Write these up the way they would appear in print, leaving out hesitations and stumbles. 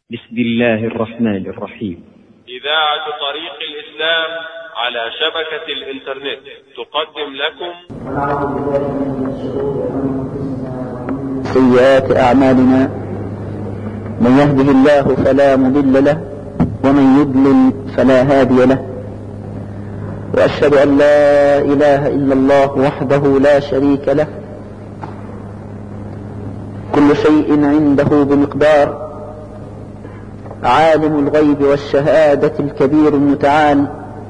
بسم الله الرحمن الرحيم. إذاعة طريق الإسلام على شبكة الإنترنت تقدم لكم سيئات أعمالنا، من يهده الله فلا مضل له ومن يضلل فلا هادي له، وأشهد أن لا إله إلا الله وحده لا شريك له، كل شيء عنده بمقدار، عالم الغيب والشهادة الكبير المتعال،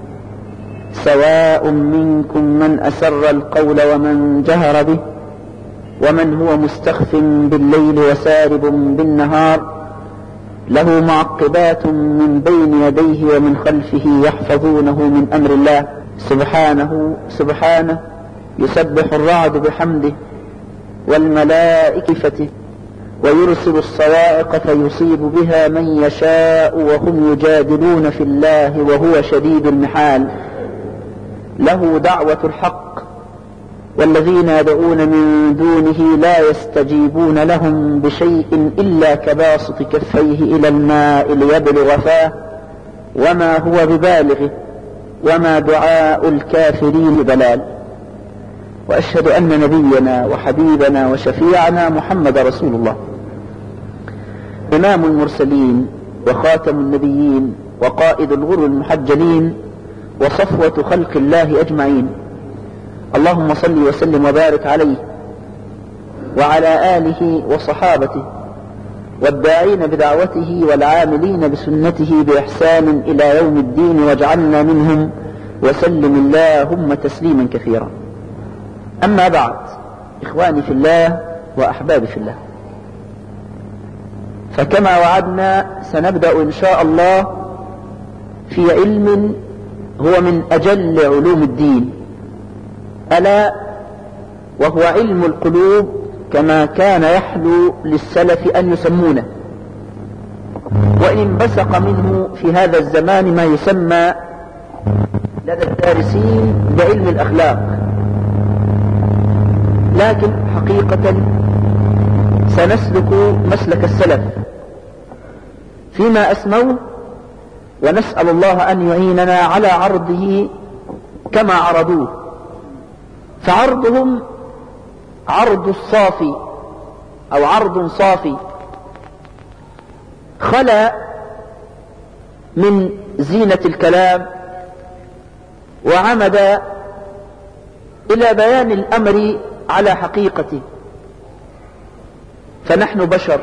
سواء منكم من أسر القول ومن جهر به، ومن هو مستخف بالليل وسارب بالنهار، له معقبات من بين يديه ومن خلفه يحفظونه من أمر الله. سبحانه يسبح الرعد بحمده والملائكة، ويرسل الصواعق فيصيب بها من يشاء وهم يجادلون في الله وهو شديد المحال. له دعوة الحق، والذين يدعون من دونه لا يستجيبون لهم بشيء إلا كباسط كفيه إلى الماء ليبلغ فاه وما هو ببالغه وما دعاء الكافرين بضلال. وأشهد أن نبينا وحبيبنا وشفيعنا محمد رسول الله، إمام المرسلين وخاتم النبيين وقائد الغر المحجلين وصفوة خلق الله أجمعين. اللهم صل وسلم وبارك عليه وعلى آله وصحابته والداعين بدعوته والعاملين بسنته بإحسان إلى يوم الدين، واجعلنا منهم، وسلم اللهم تسليما كثيرا. أما بعد، إخواني في الله وأحبابي في الله، فكما وعدنا سنبدأ إن شاء الله في علم هو من أجل علوم الدين، ألا وهو علم القلوب، كما كان يحلو للسلف أن يسمونه، وإن انبثق منه في هذا الزمان ما يسمى لدى الدارسين بعلم الأخلاق، لكن حقيقة سنسلك مسلك السلف فيما أسموه، ونسأل الله أن يعيننا على عرضه كما عرضوه. فعرضهم عرض الصافي أو عرض صافي، خلا من زينة الكلام، وعمد إلى بيان الأمر على حقيقته. فنحن بشر،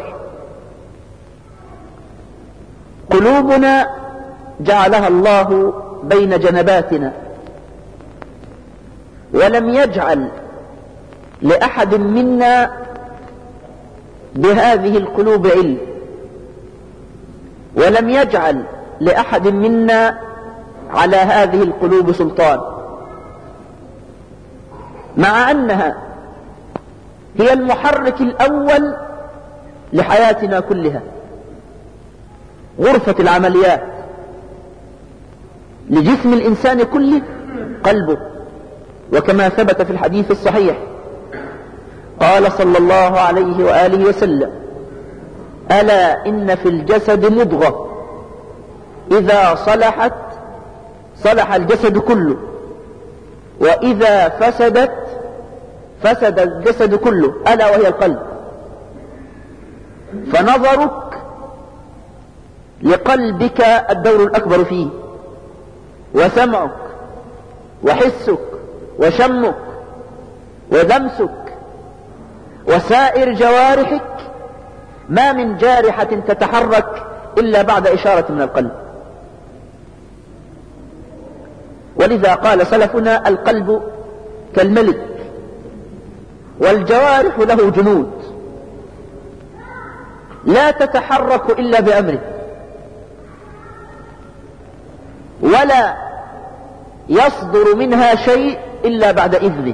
قلوبنا جعلها الله بين جنباتنا، ولم يجعل لأحد منا بهذه القلوب علم، ولم يجعل لأحد منا على هذه القلوب سلطان، مع أنها هي المحرك الأول لحياتنا كلها، غرفة العمليات لجسم الإنسان كله قلبه. وكما ثبت في الحديث الصحيح قال صلى الله عليه وآله وسلم: ألا إن في الجسد مضغة إذا صلحت صلح الجسد كله، وإذا فسدت فسد الجسد كله، ألا وهي القلب. فنظرك لقلبك الدور الأكبر فيه، وسمعك وحسك وشمك ولمسك وسائر جوارحك، ما من جارحة تتحرك إلا بعد إشارة من القلب. ولذا قال سلفنا: القلب كالملك، والجوارح له جنود لا تتحرك إلا بأمره، ولا يصدر منها شيء إلا بعد إذنه.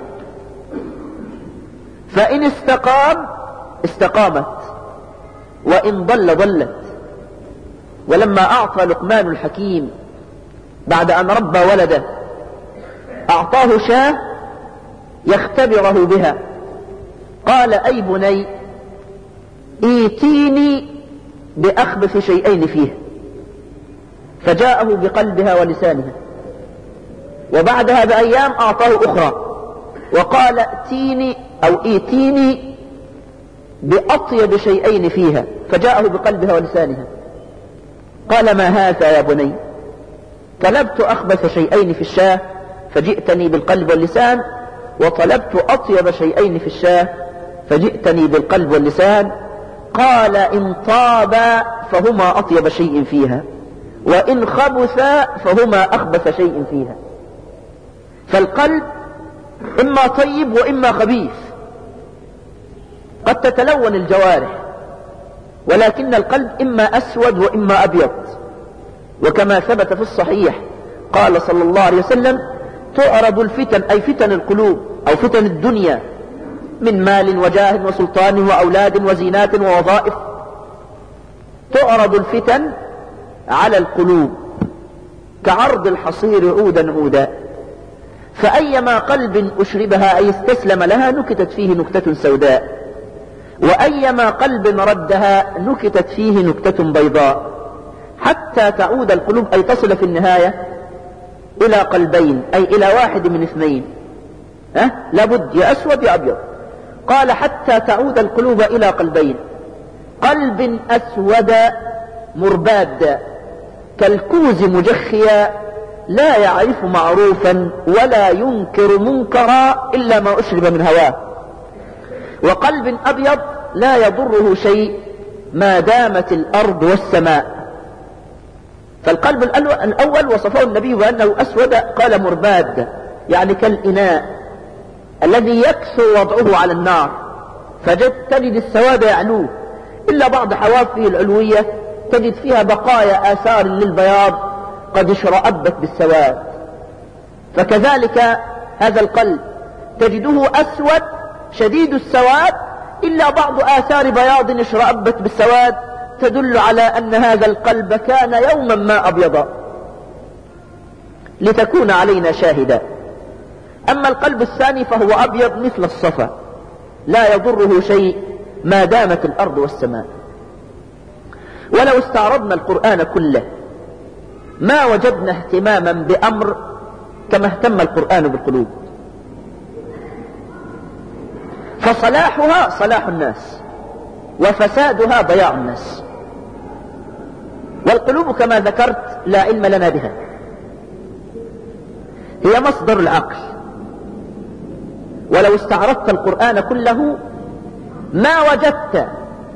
فإن استقام استقامت، وإن ضل ضلت. ولما أعطى لقمان الحكيم بعد أن ربى ولده أعطاه شاة يختبره بها، قال: أي بني، ايتيني بأخبث شيئين فيها، فجاءه بقلبها ولسانها، وبعدها بأيام أعطاه أخرى وقال ائتيني بأطيب شيئين فيها، فجاءه بقلبها ولسانها. قال ما هذا يا بني؟ طلبت أخبث شيئين في الشاه فجئتني بالقلب واللسان، وطلبت أطيب شيئين في الشاه فجئتني بالقلب واللسان. قال إن طابا فهما أطيب شيء فيها، وإن خبثا فهما أخبث شيء فيها. فالقلب إما طيب وإما خبيث، قد تتلون الجوارح، ولكن القلب إما أسود وإما أبيض. وكما ثبت في الصحيح قال صلى الله عليه وسلم تعرض الفتن، أي فتن القلوب أو فتن الدنيا، من مال وجاه وسلطان وأولاد وزينات ووظائف، تعرض الفتن على القلوب كعرض الحصير عودا عودا، فأيما قلب أشربها أي استسلم لها نكتت فيه نكتة سوداء، وأيما قلب ردها نكتت فيه نكتة بيضاء، حتى تعود القلوب أي تصل في النهاية إلى قلبين، أي إلى واحد من اثنين، لابد يا أسود يا أبيض. قال حتى تعود القلوب إلى قلبين، قلب أسود مرباد كالكوز مجخيا لا يعرف معروفا ولا ينكر منكرا إلا ما أشرب من هواه، وقلب أبيض لا يضره شيء ما دامت الأرض والسماء. فالقلب الأول وصفه النبي بأنه أسود، قال مرباد يعني كالإناء الذي يكثر وضعه على النار، تجد السواد يعلوه، إلا بعض حوافه العلوية تجد فيها بقايا آثار للبياض قد اشرأبت بالسواد. فكذلك هذا القلب تجده أسود شديد السواد، إلا بعض آثار بياض اشرأبت بالسواد تدل على أن هذا القلب كان يوما ما أبيضا، لتكون علينا شاهدا. أما القلب الثاني فهو أبيض مثل الصفا لا يضره شيء ما دامت الأرض والسماء. ولو استعرضنا القرآن كله ما وجدنا اهتماما بأمر كما اهتم القرآن بالقلوب، فصلاحها صلاح الناس وفسادها ضياع الناس. والقلوب كما ذكرت لا علم لنا بها، هي مصدر العقل. ولو استعرضت القرآن كله ما وجدت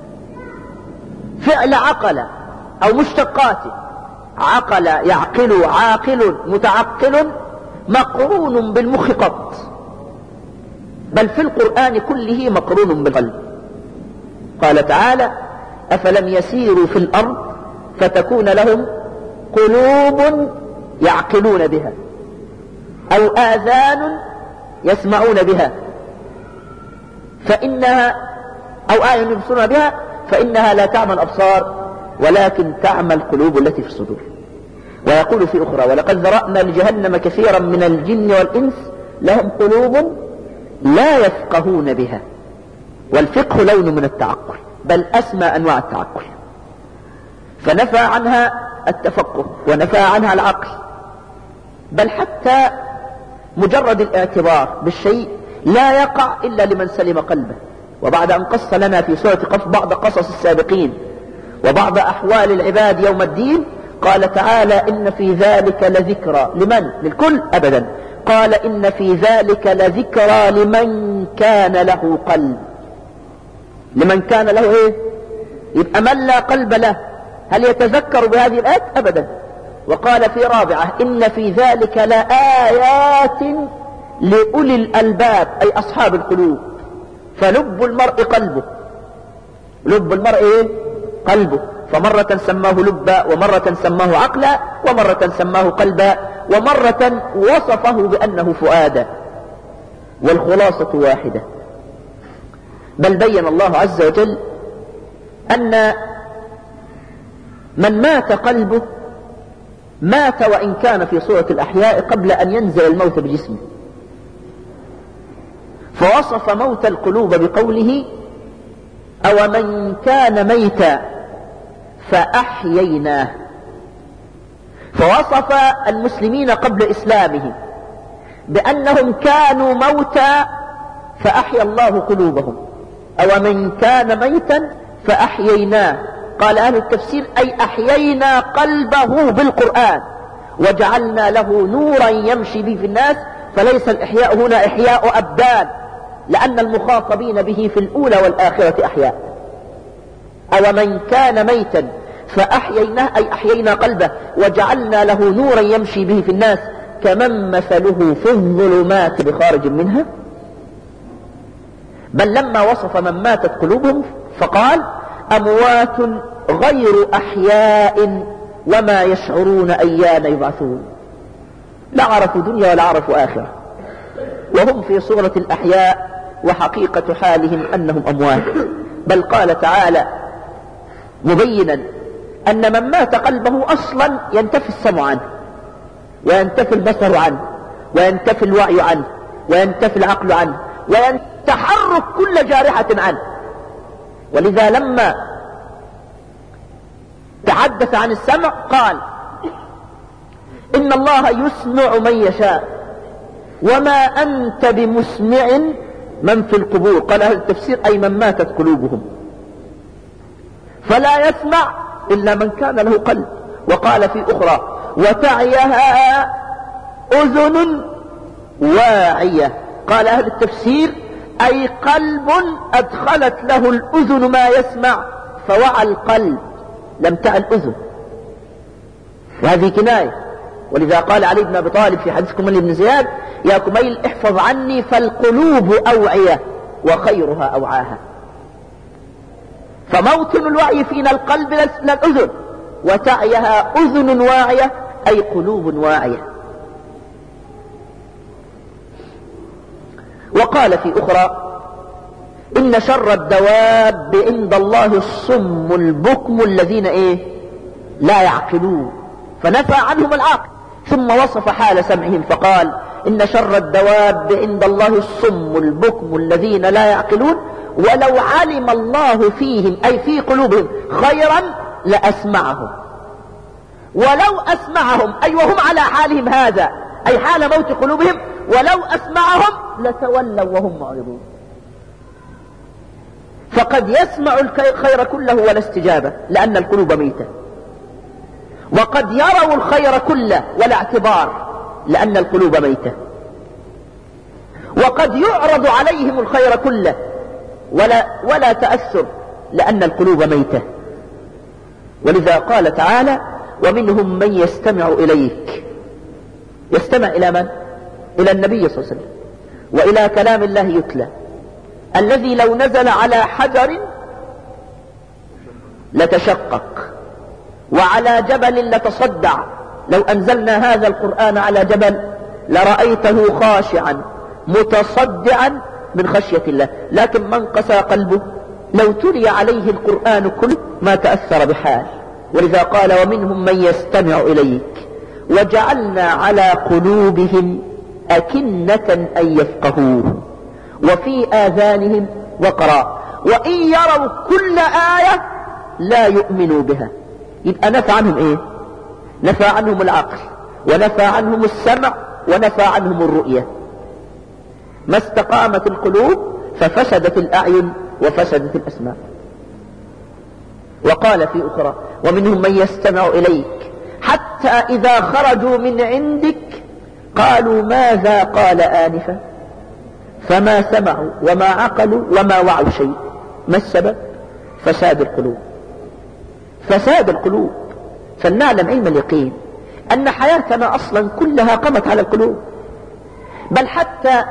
فعل عقل أو مشتقاته، عقل يعقل عاقل متعقل مقرون بالمخ قط، بل في القرآن كله مقرون بالقلب. قال تعالى أفلم يسيروا في الأرض فتكون لهم قلوب يعقلون بها أو آذان يسمعون بها فإنها أو أعين يبصرون بها فإنها لا تعمى الأبصار ولكن تعمى القلوب التي في الصدور. ويقول في أخرى ولقد ذرأنا لجهنم كثيرا من الجن والإنس لهم قلوب لا يفقهون بها. والفقه لون من التعقل، بل أسمى أنواع التعقل، فنفى عنها التفقه ونفى عنها العقل، بل حتى مجرد الاعتبار بالشيء لا يقع إلا لمن سلم قلبه. وبعد أن قص لنا في سورة قف بعض قصص السابقين وبعض أحوال العباد يوم الدين، قال تعالى إن في ذلك لذكرى لمن؟ للكل أبدا. قال إن في ذلك لذكرى لمن كان له قلب. لمن كان له إيه؟ يبقى من لا قلب له هل يتذكر بهذه الآيات؟ أبدا. وقال في رابعة إن في ذلك لآيات لأولي الألباب أي أصحاب القلوب. فلب المرء قلبه، لب المرء إيه؟ قلبه. فمرة سماه لبا ومرة سماه عقلا ومرة سماه قلبا ومرة وصفه بأنه فؤادا، والخلاصة واحدة. بل بين الله عز وجل أن من مات قلبه مات وإن كان في صورة الأحياء قبل أن ينزل الموت بجسمه، فوصف موت القلوب بقوله أو من كان ميتا فأحييناه. فوصف المسلمين قبل إسلامهم بأنهم كانوا موتى فأحيا الله قلوبهم، أو من كان ميتا فأحييناه. قال أهل التفسير أي أحيينا قلبه بالقرآن وجعلنا له نورا يمشي به في الناس. فليس الإحياء هنا إحياء أبدان، لأن المخاطبين به في الأولى والآخرة أحياء. أو من كان ميتا فأحييناه أي أحيينا قلبه وجعلنا له نورا يمشي به في الناس كمن مثله في الظلمات بخارج منها. بل لما وصف من ماتت قلوبهم فقال أموات غير أحياء وما يشعرون أيان يبعثون. لا عرفوا دنيا ولا عرفوا آخرة، وهم في صورة الأحياء وحقيقة حالهم أنهم أموات. بل قال تعالى مبينا أن من مات قلبه أصلا ينتفي السمع عنه، وينتفي البصر عنه، وينتفي الوعي عنه، وينتفي العقل عنه، ويتحرك كل جارحة عنه. ولذا لما تحدث عن السمع قال إن الله يسمع من يشاء وما أنت بمسمع من في القبور. قال أهل التفسير أي من ماتت قلوبهم، فلا يسمع إلا من كان له قلب. وقال في أخرى وتعيها أذن واعية. قال أهل التفسير أي قلب أدخلت له الأذن ما يسمع فوعى القلب، لم تعى الأذن، وهذه كناية. ولذا قال علي بن أبي طالب في حديث كميل بن زياد يا كميل احفظ عني فالقلوب أوعية وخيرها أوعاها. فموطن الوعي فينا القلب لا الأذن، وتعيها أذن واعية أي قلوب واعية. وقال في أخرى إن شر الدواب عند الله الصم البكم الذين لا يعقلون، فنفى عنهم العقل. ثم وصف حال سمعهم فقال إن شر الدواب عند الله الصم البكم الذين لا يعقلون ولو علم الله فيهم أي في قلوبهم خيرا لأسمعهم. ولو أسمعهم أي وهم على حالهم هذا أي حال موت قلوبهم، ولو أسمعهم لتولوا وهم معرضون. فقد يسمع الخير كله ولا استجابة لأن القلوب ميتة، وقد يروا الخير كله ولا اعتبار لأن القلوب ميتة، وقد يعرض عليهم الخير كله ولا تأثر لأن القلوب ميتة. ولذا قال تعالى ومنهم من يستمع إليك. يستمع إلى من؟ إلى النبي صلى الله عليه وسلم وإلى كلام الله يتلى، الذي لو نزل على حجر لتشقق وعلى جبل لتصدع. لو أنزلنا هذا القرآن على جبل لرأيته خاشعا متصدعا من خشية الله. لكن من قسى قلبه لو تلي عليه القرآن كله ما تأثر بحال. ولذا قال ومنهم من يستمع إليك وجعلنا على قلوبهم أكنة أن يفقهوه وفي آذانهم وقرا وإن يروا كل آية لا يؤمنوا بها. يبقى نفى عنهم نفى عنهم العقل، ونفى عنهم السمع، ونفى عنهم الرؤية. ما استقامت القلوب ففسدت الأعين وفسدت الأسماع. وقال في أخرى ومنهم من يستمع إليك حتى إذا خرجوا من عندك قالوا ماذا قال آنفا فما سمعوا وما عقلوا وما وعوا شيء. ما السبب؟ فساد القلوب. فساد القلوب. فلنعلم علم اليقين أن حياتنا أصلا كلها قامت على القلوب. بل حتى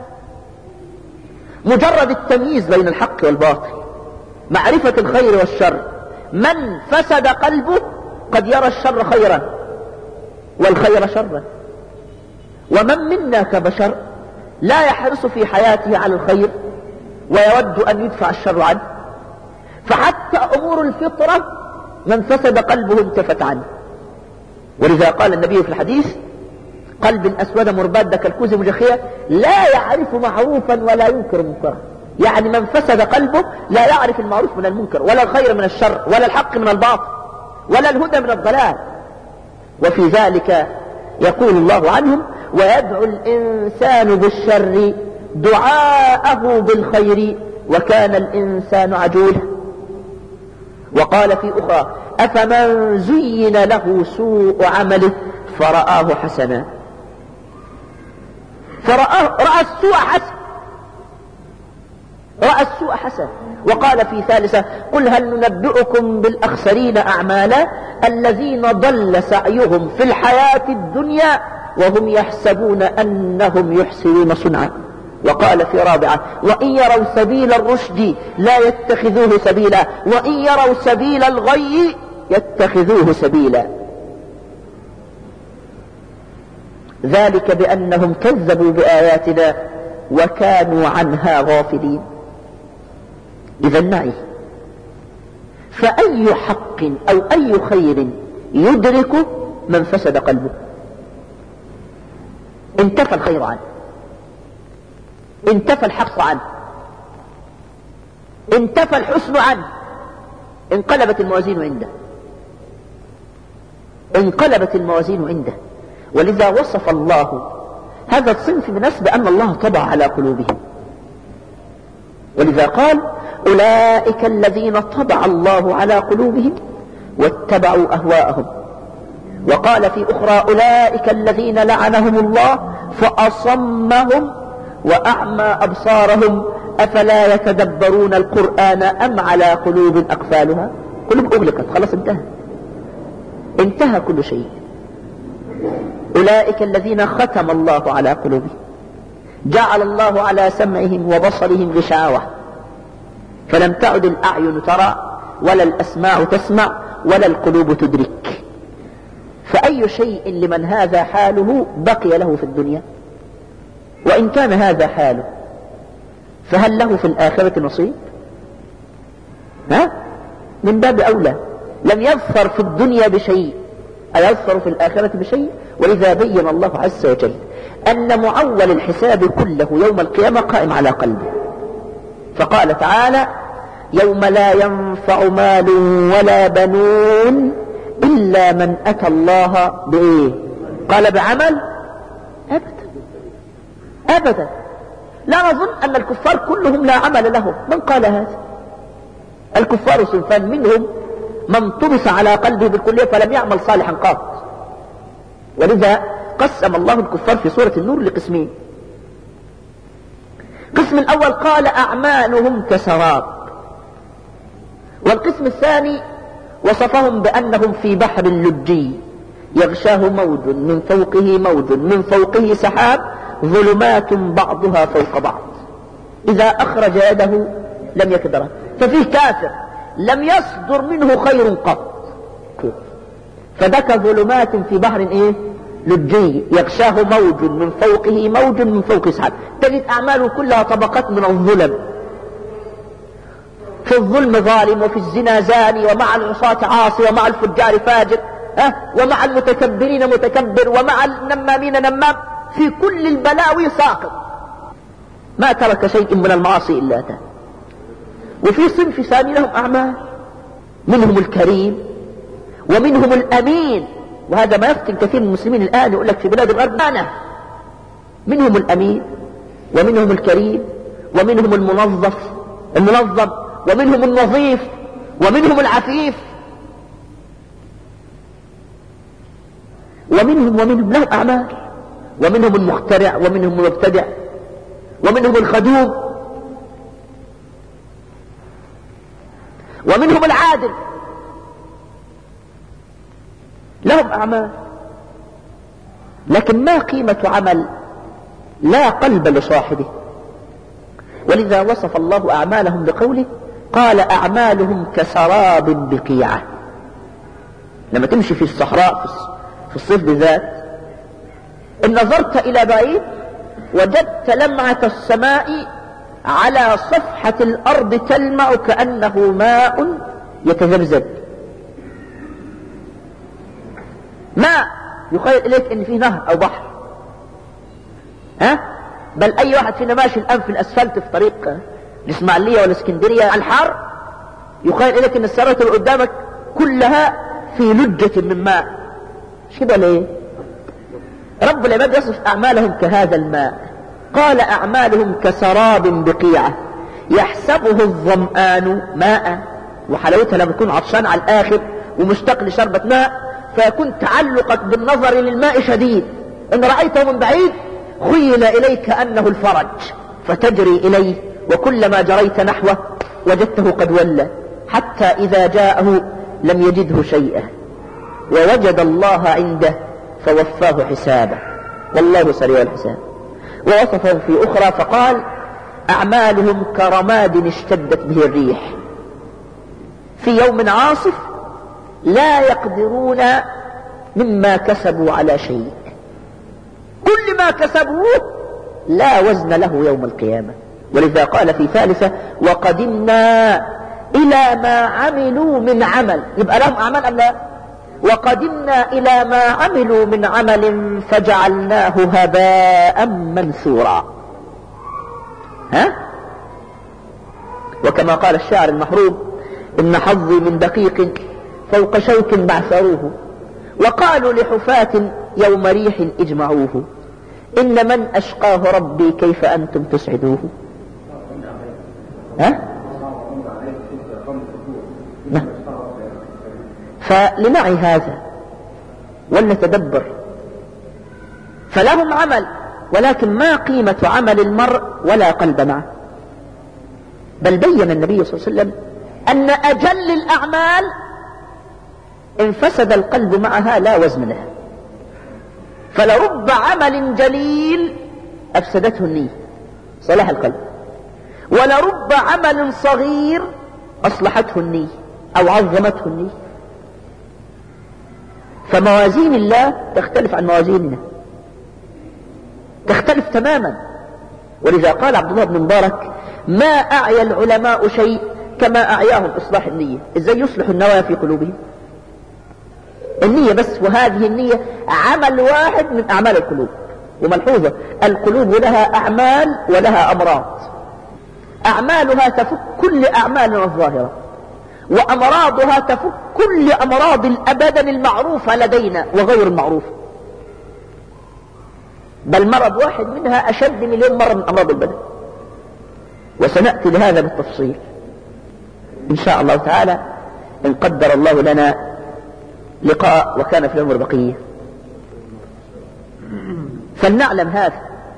مجرد التمييز بين الحق والباطل، معرفة الخير والشر، من فسد قلبه قد يرى الشر خيرا والخير شرا. ومن منا كبشر لا يحرص في حياته على الخير ويود أن يدفع الشر عنه. فحتى أمور الفطرة من فسد قلبه انتفت عنه. ولذا قال النبي في الحديث قلب أسود مرباد كالكوز مجخية لا يعرف معروفا ولا ينكر منكرا. يعني من فسد قلبه لا يعرف المعروف من المنكر ولا الخير من الشر ولا الحق من الباطل. ولا الهدى من الضلال. وفي ذلك يقول الله عنهم: ويدعو الإنسان بالشر دعاءه بالخير وكان الإنسان عجولا. وقال في أخرى: أفمن زين له سوء عمله فرآه حسنا. رأى السوء حسن، رأى السوء حسن. وقال في ثالثة: قل هل ننبئكم بالأخسرين أعمالا الذين ضل سعيهم في الحياة الدنيا وهم يحسبون أنهم يحسنون صنعا. وقال في رابعة: وإن يروا سبيل الرشد لا يتخذوه سبيلا وإن يروا سبيل الغي يتخذوه سبيلا. ذلك بأنهم كذبوا بآياتنا وكانوا عنها غافلين. إذا معي، فأي حق أو أي خير يدرك من فسد قلبه؟ انتفى الخير عنه، انتفى الحق عنه، انتفى الحسن عنه، انقلبت الموازين عنده، انقلبت الموازين عنده. ولذا وصف الله هذا الصنف من الناس بأن الله طبع على قلوبهم، ولذا قال: أولئك الذين طبع الله على قلوبهم واتبعوا أهواءهم. وقال في أخرى: أولئك الذين لعنهم الله فأصمهم وأعمى أبصارهم أفلا يتدبرون القرآن أم على قلوب أقفالها. قلوب أغلقت، خلاص انتهى كل شيء. أولئك الذين ختم الله على قلوبهم، جعل الله على سمعهم وبصرهم غشاوة، فلم تعد الأعين ترى ولا الأسماع تسمع ولا القلوب تدرك. فأي شيء لمن هذا حاله بقي له في الدنيا؟ وإن كان هذا حاله فهل له في الآخرة نصيب؟ من باب أولى. لم يظفر في الدنيا بشيء أيظفر في الآخرة بشيء. ولذا بين الله عز وجل أن معول الحساب كله يوم القيامة قائم على قلبه، فقال تعالى: يوم لا ينفع مال ولا بنون إلا من أتى الله بإيه؟ قال: بعمل؟ أبدا. لا نظن أن الكفار كلهم لا عمل لهم. من قال هذا؟ الكفار صنفان: منهم من طمس على قلبه بالكلية فلم يعمل صالحا قط. ولذا قسم الله الكفار في سورة النور لقسمين. القسم الأول قال: أعمالهم كسراب. والقسم الثاني وصفهم بأنهم في بحر لجي يغشاه موج من فوقه موج من فوقه سحاب ظلمات بعضها فوق بعض إذا أخرج يده لم يكدره. ففيه كافر لم يصدر منه خير قط، فذاك ظلمات في بحر لجي يغشاه موج من فوقه موج من فوق سحاب. تجد أعماله كلها طبقات من الظلم، في الظلم ظالم، وفي الزنا زاني، ومع العصاة عاصي، ومع الفجار فاجر، ومع المتكبرين متكبر، ومع النمامين نمام، في كل البلاوي ساقط، ما ترك شيء من المعاصي إلا أتاه. وفي صنف ثاني لهم أعمال، منهم الكريم ومنهم الأمين، وهذا ما يفتن كثير من المسلمين الآن، يقول لك في بلاد الغرب أنا منهم الأمين ومنهم الكريم ومنهم المنظم ومنهم النظيف ومنهم العفيف ومنهم لهم أعمال، ومنهم المخترع ومنهم المبتدع ومنهم الخدوم ومنهم العادل، لهم أعمال. لكن ما قيمة عمل لا قلب لصاحبه؟ ولذا وصف الله أعمالهم بقوله: قال: أعمالهم كسراب بقيعة. لما تمشي في الصحراء في الصيف بالذات، إن نظرت إلى بعيد وجدت لمعة السماء على صفحة الأرض تلمع كأنه ماء يتذبذب، ماء يخيل إليك إن فيه نهر أو بحر. بل أي واحد فينا ماشي الآن في الأسفلت في طريق الإسماعيلية والإسكندرية على الحر، يخيل إليك إن السيارات اللي قدامك كلها في لجة من ماء. مش كده ليه؟ رب العباد يصف أعمالهم كهذا الماء، قال أعمالهم كسراب بقيعة يحسبه الظمآن ماء. وحلاوتها لما تكون عطشان على الآخر ومشتاق لشربة ماء، فيكون تعلقك بالنظر للماء شديد، إن رأيته من بعيد خيل إليك أنه الفرج فتجري إليه، وكلما جريت نحوه وجدته قد ولى، حتى إذا جاءه لم يجده شيئا ووجد الله عنده فوفاه حسابه والله سريع الحساب. ووصفهم في أخرى فقال أعمالهم كرماد اشتدت به الريح في يوم عاصف لا يقدرون مما كسبوا على شيء، كل ما كسبوه لا وزن له يوم القيامة. ولذا قال في ثالثة وقدمنا إلى ما عملوا من عمل، يبقى لهم أعمال أم لا؟ وقدمنا إلى ما عملوا من عمل فجعلناه هباء منثورا. وكما قال الشاعر المحروب إن حظي من دقيق فوق شوك بعثروه، وقالوا لحفاة يوم ريح اجمعوه، إن من أشقاه ربي كيف أنتم تسعدوه. فلنعي هذا ولنتدبر. فلهم عمل، ولكن ما قيمة عمل المرء ولا قلب معه. بل بين النبي صلى الله عليه وسلم أن أجل الأعمال إن فسد القلب معها لا وزن لها. فلرب عمل جليل أفسدته النية صلاح القلب، ولرب عمل صغير أصلحته النية أو عظمته النية. فموازين الله تختلف عن موازيننا، تختلف تماما. ولذا قال عبد الله بن مبارك ما أعيا العلماء شيء كما أعياهم إصلاح النية. إزاي يصلح النوايا في قلوبهم؟ النية بس، وهذه النية عمل واحد من أعمال القلوب. وملحوظة القلوب لها أعمال ولها أمراض، أعمالها تفك كل أعمالنا الظاهرة، وأمراضها تفك كل أمراض الأبدان المعروفة لدينا وغير المعروفة، بل مرض واحد منها أشد مليون مرة من أمراض البدن. وسنأتي لهذا بالتفصيل إن شاء الله تعالى إن قدر الله لنا لقاء وكان في العمر بقية. فلنعلم هذا.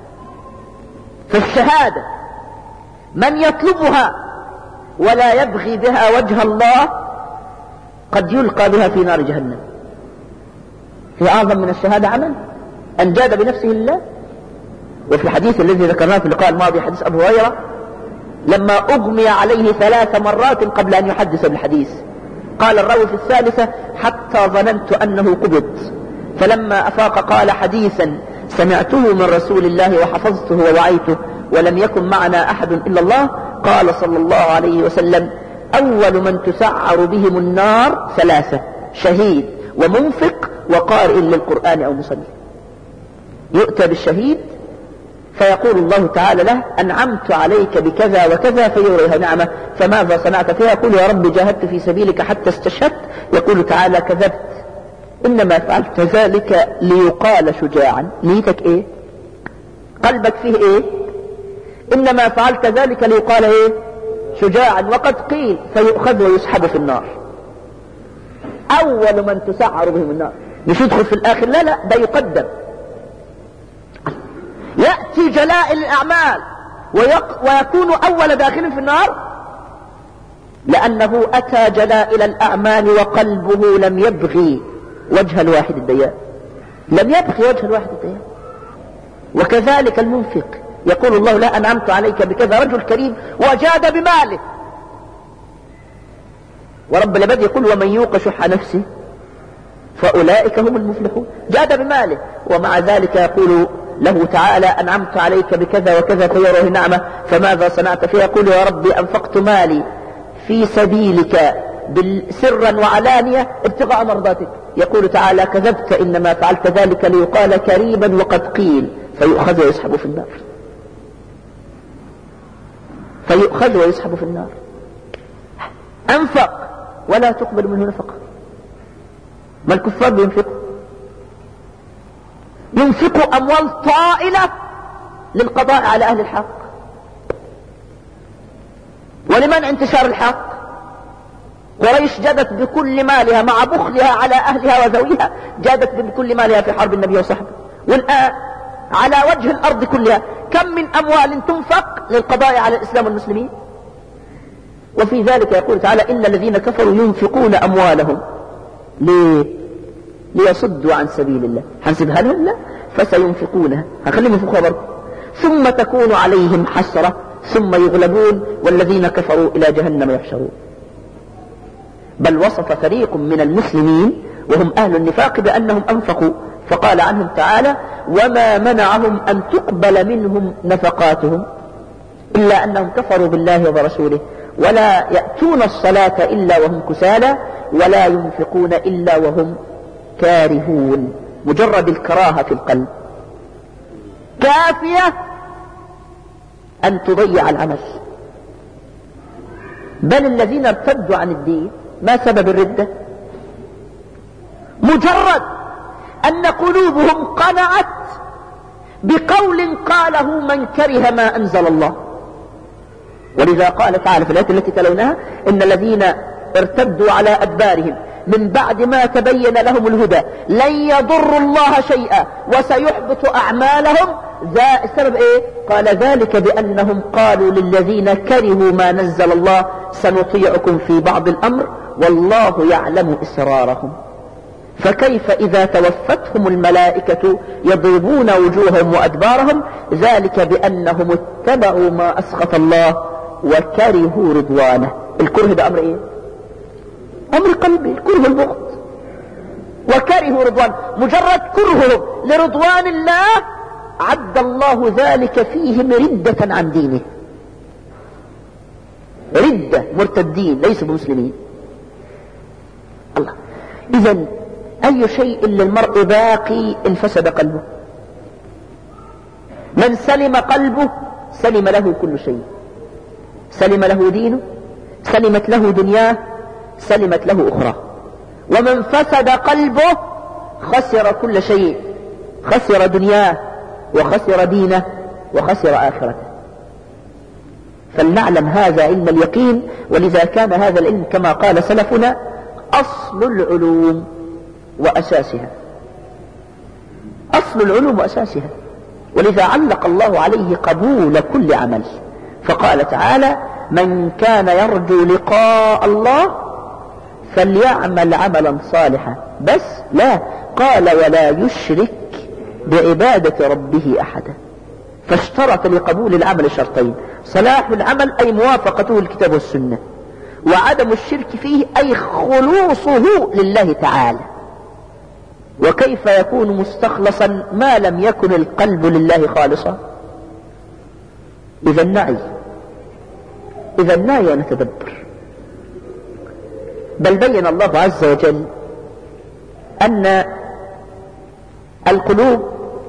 فالشهادة من يطلبها ولا يبغي بها وجه الله قد يلقى بها في نار جهنم. في أعظم من الشهادة عمل أن جاد بنفسه لله. وفي الحديث الذي ذكرناه في اللقاء الماضي حديث أبو هريرة لما أغمي عليه 3 مرات قبل أن يحدث بالحديث، قال الراوي في الثالثة حتى ظننت أنه قبض، فلما أفاق قال حديثا سمعته من رسول الله وحفظته ووعيته ولم يكن معنا أحد إلا الله، قال صلى الله عليه وسلم أول من تسعر بهم النار 3: شهيد ومنفق وقارئ للقرآن أو مصلي. يؤتى بالشهيد فيقول الله تعالى له أنعمت عليك بكذا وكذا فيريها نعمة، فماذا صنعت فيها؟ يقول يا رب جاهدت في سبيلك حتى استشهدت. يقول تعالى كذبت، إنما فعلت ذلك ليقال شجاعا. نيتك إيه؟ قلبك فيه إيه؟ إنما فعلت ذلك ليقال إيه؟ شجاعا. وقد قيل فيؤخذ ويسحب في النار. أول من تسعر بهم النار، مش يدخل في الآخر، لا لا، ده يقدم. يأتي جلائل الأعمال ويكون أول داخل في النار لأنه أتى جلائل الأعمال وقلبه لم يبغي وجه الواحد الديان، لم يبغي وجه الواحد الديان. وكذلك المنفق يقول الله لا أنعمت عليك بكذا، رجل كريم وجاد بماله، ورب العباد يقول ومن يوق شح نفسه فأولئك هم المفلحون. جاد بماله ومع ذلك يقول له تعالى أنعمت عليك بكذا وكذا فيره نعمة، فماذا صنعت فيه؟ يقول يا ربي أنفقت مالي في سبيلك سرا وعلانية ابتغاء مرضاتك. يقول تعالى كذبت، إنما فعلت ذلك ليقال كريما وقد قيل، فيؤخذ ويسحب في النار، فيؤخذ ويسحب في النار. أنفق ولا تقبل منه نفقة، ما الكفار ينفقوا أموال طائلة للقضاء على أهل الحق ولمنع انتشار الحق. قريش جادت بكل مالها مع بخلها على أهلها وذويها، جادت بكل مالها في حرب النبي وصحبه. والآن على وجه الأرض كلها كم من أموال تنفق للقضاء على الإسلام والمسلمين. وفي ذلك يقول تعالى إن الذين كفروا ينفقون أموالهم ليصدوا عن سبيل الله. هنسيبها لهم؟ لا، فسينفقونها، هنخليهم ينفقوها برضه، ثم تكون عليهم حسرة ثم يغلبون والذين كفروا إلى جهنم يحشرون. بل وصف فريق من المسلمين وهم أهل النفاق بأنهم أنفقوا، فقال عنهم تعالى وما منعهم أن تقبل منهم نفقاتهم إلا أنهم كفروا بالله وبرسوله ولا يأتون الصلاة إلا وهم كسالى ولا ينفقون إلا وهم كارهون. مجرد الكراهة في القلب كافية أن تضيع العمل. بل الذين ارتدوا عن الدين ما سبب الردة؟ مجرد أن قلوبهم قنعت بقول قاله من كره ما أنزل الله. ولذا قال تعالى في الآية التي تلونها إن الذين ارتدوا على أدبارهم من بعد ما تبين لهم الهدى لن يضروا الله شيئا وسيحبط أعمالهم. السبب إيه؟ قال ذلك بأنهم قالوا للذين كرهوا ما نزل الله سنطيعكم في بعض الأمر والله يعلم إسرارهم. فكيف إذا توفتهم الملائكة يضربون وجوههم وأدبارهم؟ ذلك بأنهم اتبعوا ما أسخط الله وكرهوا رضوانه. الكره ده أمر إيه؟ أمر قلبي، الكره البغض. وكرهوا رضوانه، مجرد كرههم لرضوان الله عد الله ذلك فيهم ردة عن دينه، ردة، مرتدين ليسوا بمسلمين. الله. إذن أي شيء للمرء باقي إن فسد قلبه؟ من سلم قلبه سلم له كل شيء، سلم له دينه، سلمت له دنياه، سلمت له أخرى. ومن فسد قلبه خسر كل شيء، خسر دنياه وخسر دينه وخسر آخرته. فلنعلم هذا علم اليقين. ولذا كان هذا العلم كما قال سلفنا أصل العلوم وأساسها، أصل العلوم وأساسها. ولذا علق الله عليه قبول كل عمل، فقال تعالى من كان يرجو لقاء الله فليعمل عملا صالحا. بس لا، قال ولا يشرك بعبادة ربه أحدا. فاشترط لقبول العمل شرطين: صلاح العمل أي موافقته الكتاب والسنة، وعدم الشرك فيه أي خلوصه لله تعالى. وكيف يكون مستخلصا ما لم يكن القلب لله خالصا؟ إذا نعي ونتدبر. بل بين الله عز وجل أن القلوب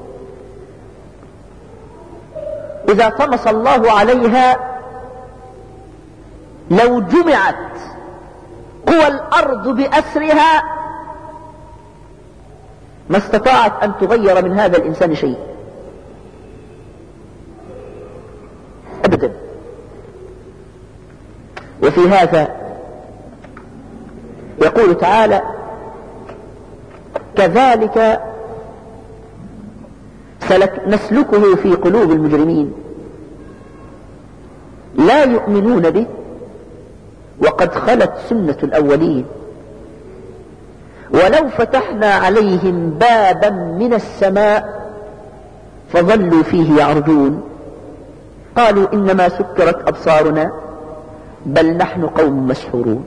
إذا طمس الله عليها لو جمعت قوى الأرض بأسرها ما استطاعت أن تغير من هذا الإنسان شيء أبدا. وفي هذا يقول تعالى كذلك نسلكه في قلوب المجرمين لا يؤمنون به وقد خلت سنة الأولين ولو فتحنا عليهم بابا من السماء فظلوا فيه يعرجون قالوا إنما سكرت أبصارنا بل نحن قوم مسحورون.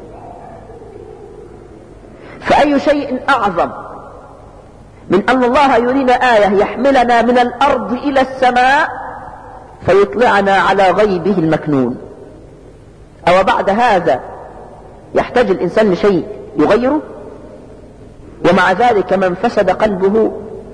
فأي شيء أعظم من أن الله يرينا آية يحملنا من الأرض إلى السماء فيطلعنا على غيبه المكنون؟ أو بعد هذا يحتاج الإنسان لشيء يغيره؟ ومع ذلك من فسد قلبه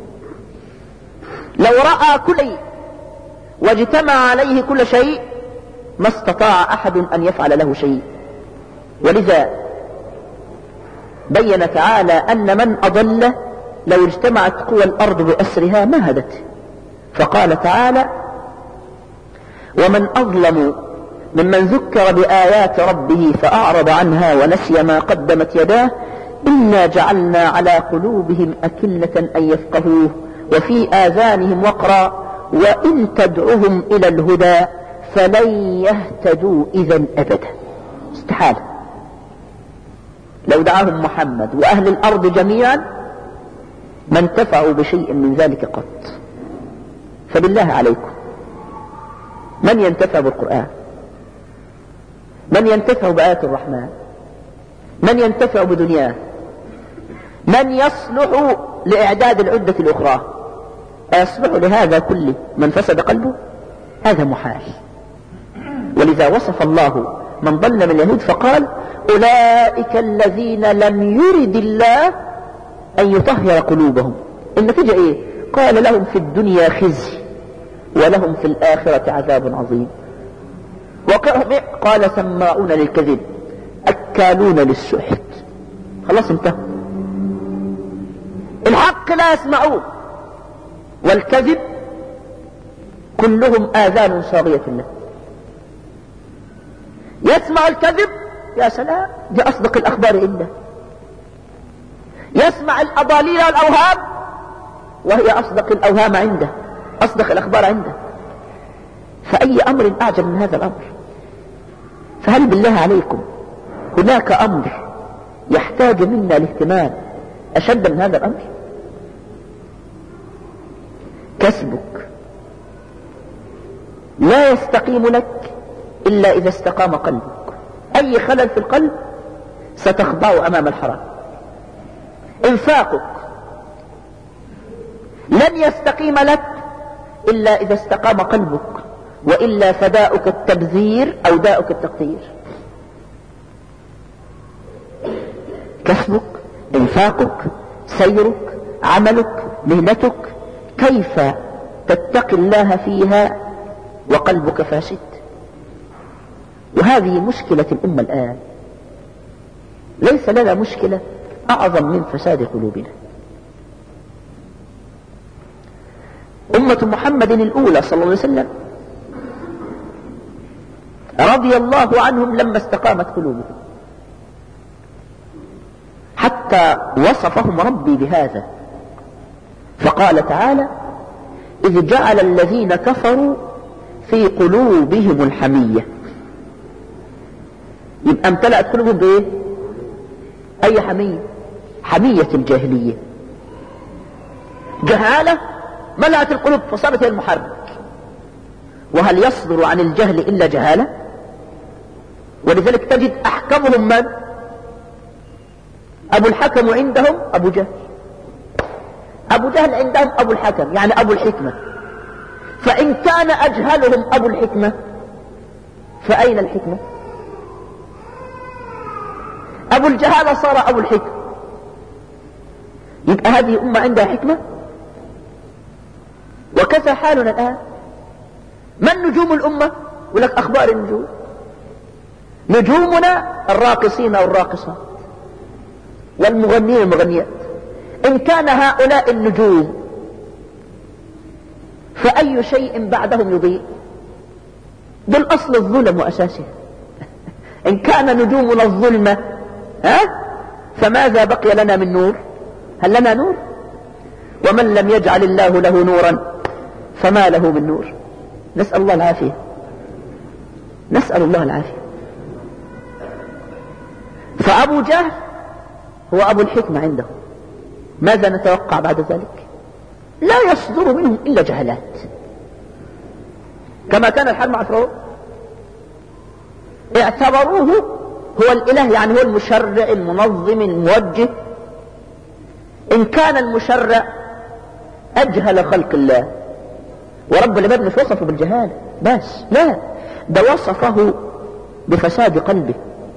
لو رأى كل شيء واجتمع عليه كل شيء ما استطاع أحد أن يفعل له شيء. ولذا بين تعالى أن من أضل لو اجتمعت قوى الأرض بأسرها ما هدته، فقال تعالى: ومن أظلم ممن ذكر بآيات ربه فأعرض عنها ونسي ما قدمت يداه إنا جعلنا على قلوبهم أكنة أن يفقهوه وفي آذانهم وقرا وإن تدعهم إلى الهدى فلن يهتدوا إذا أبدا. استحالة. لو دعاهم محمد وأهل الأرض جميعا ما انتفعوا بشيء من ذلك قط. فبالله عليكم، من ينتفع بالقرآن؟ من ينتفع بآيات الرحمن؟ من ينتفع بدنياه؟ من يصلح لإعداد العدة الأخرى؟ أيصلح لهذا كله من فسد قلبه؟ هذا محال. ولذا وصف الله من ضل من اليهود فقال: أولئك الذين لم يرد الله أن يطهر قلوبهم. النتيجة إيه؟ قال: لهم في الدنيا خزي ولهم في الآخرة عذاب عظيم. قال: سماعون للكذب أكالون للسحت. خلاص انتهى. الحق لا يسمعون، والكذب كلهم آذان صاغية له. يسمع الكذب، يا سلام، دي أصدق الأخبار إلا. يسمع الأضاليل والأوهام وهي أصدق الأوهام عنده، أصدق الأخبار عنده. فأي أمر أعجب من هذا الأمر؟ فهل بالله عليكم هناك أمر يحتاج منا الاهتمام أشد من هذا الأمر؟ كسبك لا يستقيم لك إلا إذا استقام قلبك. أي خلل في القلب ستخضع أمام الحرام. إنفاقك لن يستقيم لك إلا إذا استقام قلبك، وإلا فداؤك التبذير أو داؤك التقدير. كسبك، إنفاقك، سيرك، عملك، مهنتك، كيف تتقي الله فيها وقلبك فاسد؟ وهذه مشكلة الأمة الآن. ليس لنا مشكلة أعظم من فساد قلوبنا. أمة محمد الأولى صلى الله عليه وسلم رضي الله عنهم لما استقامت قلوبهم، حتى وصفهم ربي بهذا فقال تعالى: إذ جعل الذين كفروا في قلوبهم الحمية. يبقى امتلأت قلوبهم بإيه؟ أي حمية؟ حمية الجاهلية. جهالة ملأت القلوب فصارت هي المحرك. وهل يصدر عن الجهل إلا جهالة؟ ولذلك تجد أحكمهم من؟ أبو الحكم عندهم أبو جهل. أبو جهل عندهم أبو الحكم، يعني أبو الحكمة. فإن كان أجهلهم أبو الحكمة فأين الحكمة؟ أبو الجهالة صار أبو الحكمة. يبقى هذه أمة عندها حكمة؟ وكذا حالنا الآن. من نجوم الأمة؟ ولك أخبار النجوم. نجومنا الراقصين والراقصات والمغنين والمغنيات. إن كان هؤلاء النجوم فأي شيء بعدهم يضيء؟ بالأصل الظلم وأساسها. إن كان نجومنا الظلمة فماذا بقي لنا من نور؟ هل لنا نور؟ ومن لم يجعل الله له نورا فما له من نور. نسأل الله العافية، نسأل الله العافية. فأبو جهل هو أبو الحكمة عندهم. ماذا نتوقع بعد ذلك؟ لا يصدر منهم إلا جهلات، كما كان الحال مع فرعون. اعتبروه هو الإله، يعني هو المشرع المنظم الموجه. إن كان المشرع أجهل خلق الله، ورب العباد مش وصفه بالجهالة بس، لا، ده وصفه بفساد قلبه.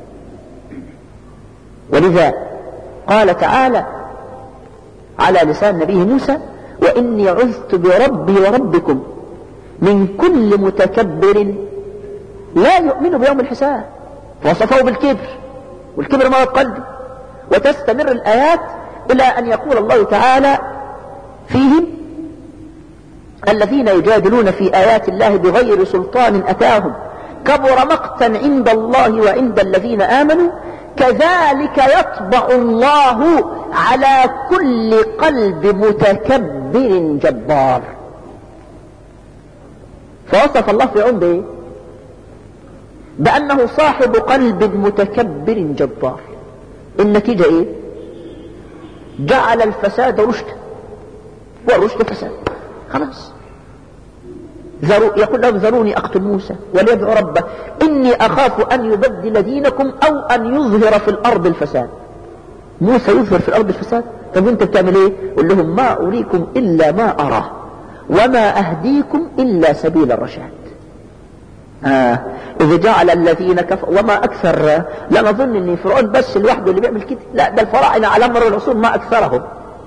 ولذا قال تعالى على لسان نبيه موسى: وإني عذت بربي وربكم من كل متكبر لا يؤمن بيوم الحساب. فوصفه بالكبر، والكبر مرض قلبي. وتستمر الآيات إلى أن يقول الله تعالى فيهم: الذين يجادلون في آيات الله بغير سلطان أتاهم كبر مقتا عند الله وعند الذين آمنوا كذلك يطبع الله على كل قلب متكبر جبار. فوصف الله فرعون بإيه؟ بأنه صاحب قلب متكبر جبار. النتيجة إيه؟ جعل الفساد رشدا والرشد فساد. خلاص يقول لهم: ذروني أقتل موسى وليدعو ربه إني أخاف أن يبدل دينكم أو أن يظهر في الأرض الفساد. موسى يظهر في الأرض الفساد؟ طب أنت بتعمل إيه؟ قل لهم: ما أريكم إلا ما أراه وما أهديكم إلا سبيل الرشاد. إذا جعل الذين كفروا وما أكثر، لا نظن أن فرعون بس لوحده اللي بيعمل كده، لا، ده الفراعنة على مر العصور ما أكثرهم.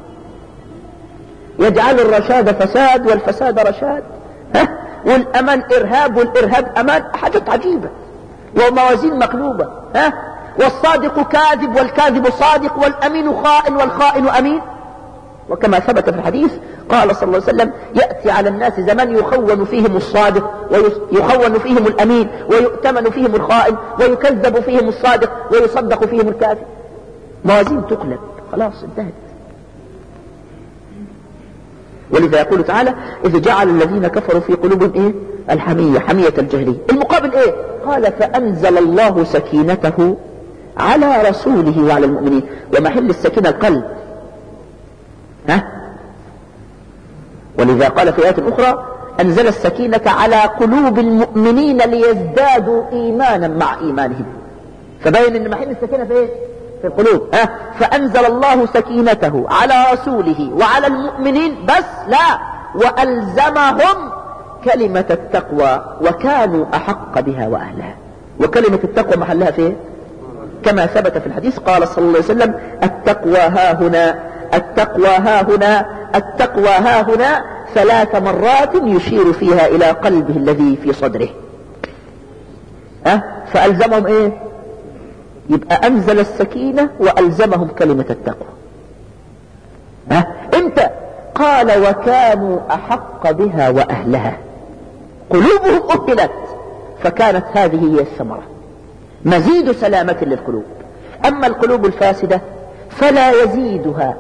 يجعل الرشاد فساد والفساد رشاد، والأمان إرهاب والإرهاب أمان، حاجات عجيبة وموازين مقلوبة. والصادق كاذب والكاذب صادق والأمين خائن والخائن أمين. وكما ثبت في الحديث قال صلى الله عليه وسلم: يأتي على الناس زمن يخون فيهم الصادق ويخون فيهم الأمين ويؤتمن فيهم الخائن ويكذب فيهم الصادق ويصدق فيهم الكاذب. موازين تقلب، خلاص انتهت. ولذا يقول تعالى: إذ جعل الذين كفروا في قلوبهم إيه؟ الحمية، حمية الجاهلية. المقابل إيه؟ قال: فأنزل الله سكينته على رسوله وعلى المؤمنين. ومحل السكينة القلب. ولذا قال في آيات أخرى: أنزل السكينة على قلوب المؤمنين ليزدادوا إيمانا مع إيمانهم. فبين أن محل السكينة في إيه؟ في القلوب. فأنزل الله سكينته على رسوله وعلى المؤمنين، بس لا، وألزمهم كلمة التقوى وكانوا أحق بها وأهلها. وكلمة التقوى محلها فيه كما ثبت في الحديث قال صلى الله عليه وسلم: التقوى ها هنا، التقوى ها هنا، التقوى ها هنا 3 مرات يشير فيها إلى قلبه الذي في صدره. فألزمهم إيه؟ يبقى أنزل السكينة وألزمهم كلمة التقوى. امتى؟ قال: وكانوا أحق بها وأهلها. قلوبهم أهلت، فكانت هذه هي الثمرة، مزيد سلامة للقلوب. أما القلوب الفاسدة فلا يزيدها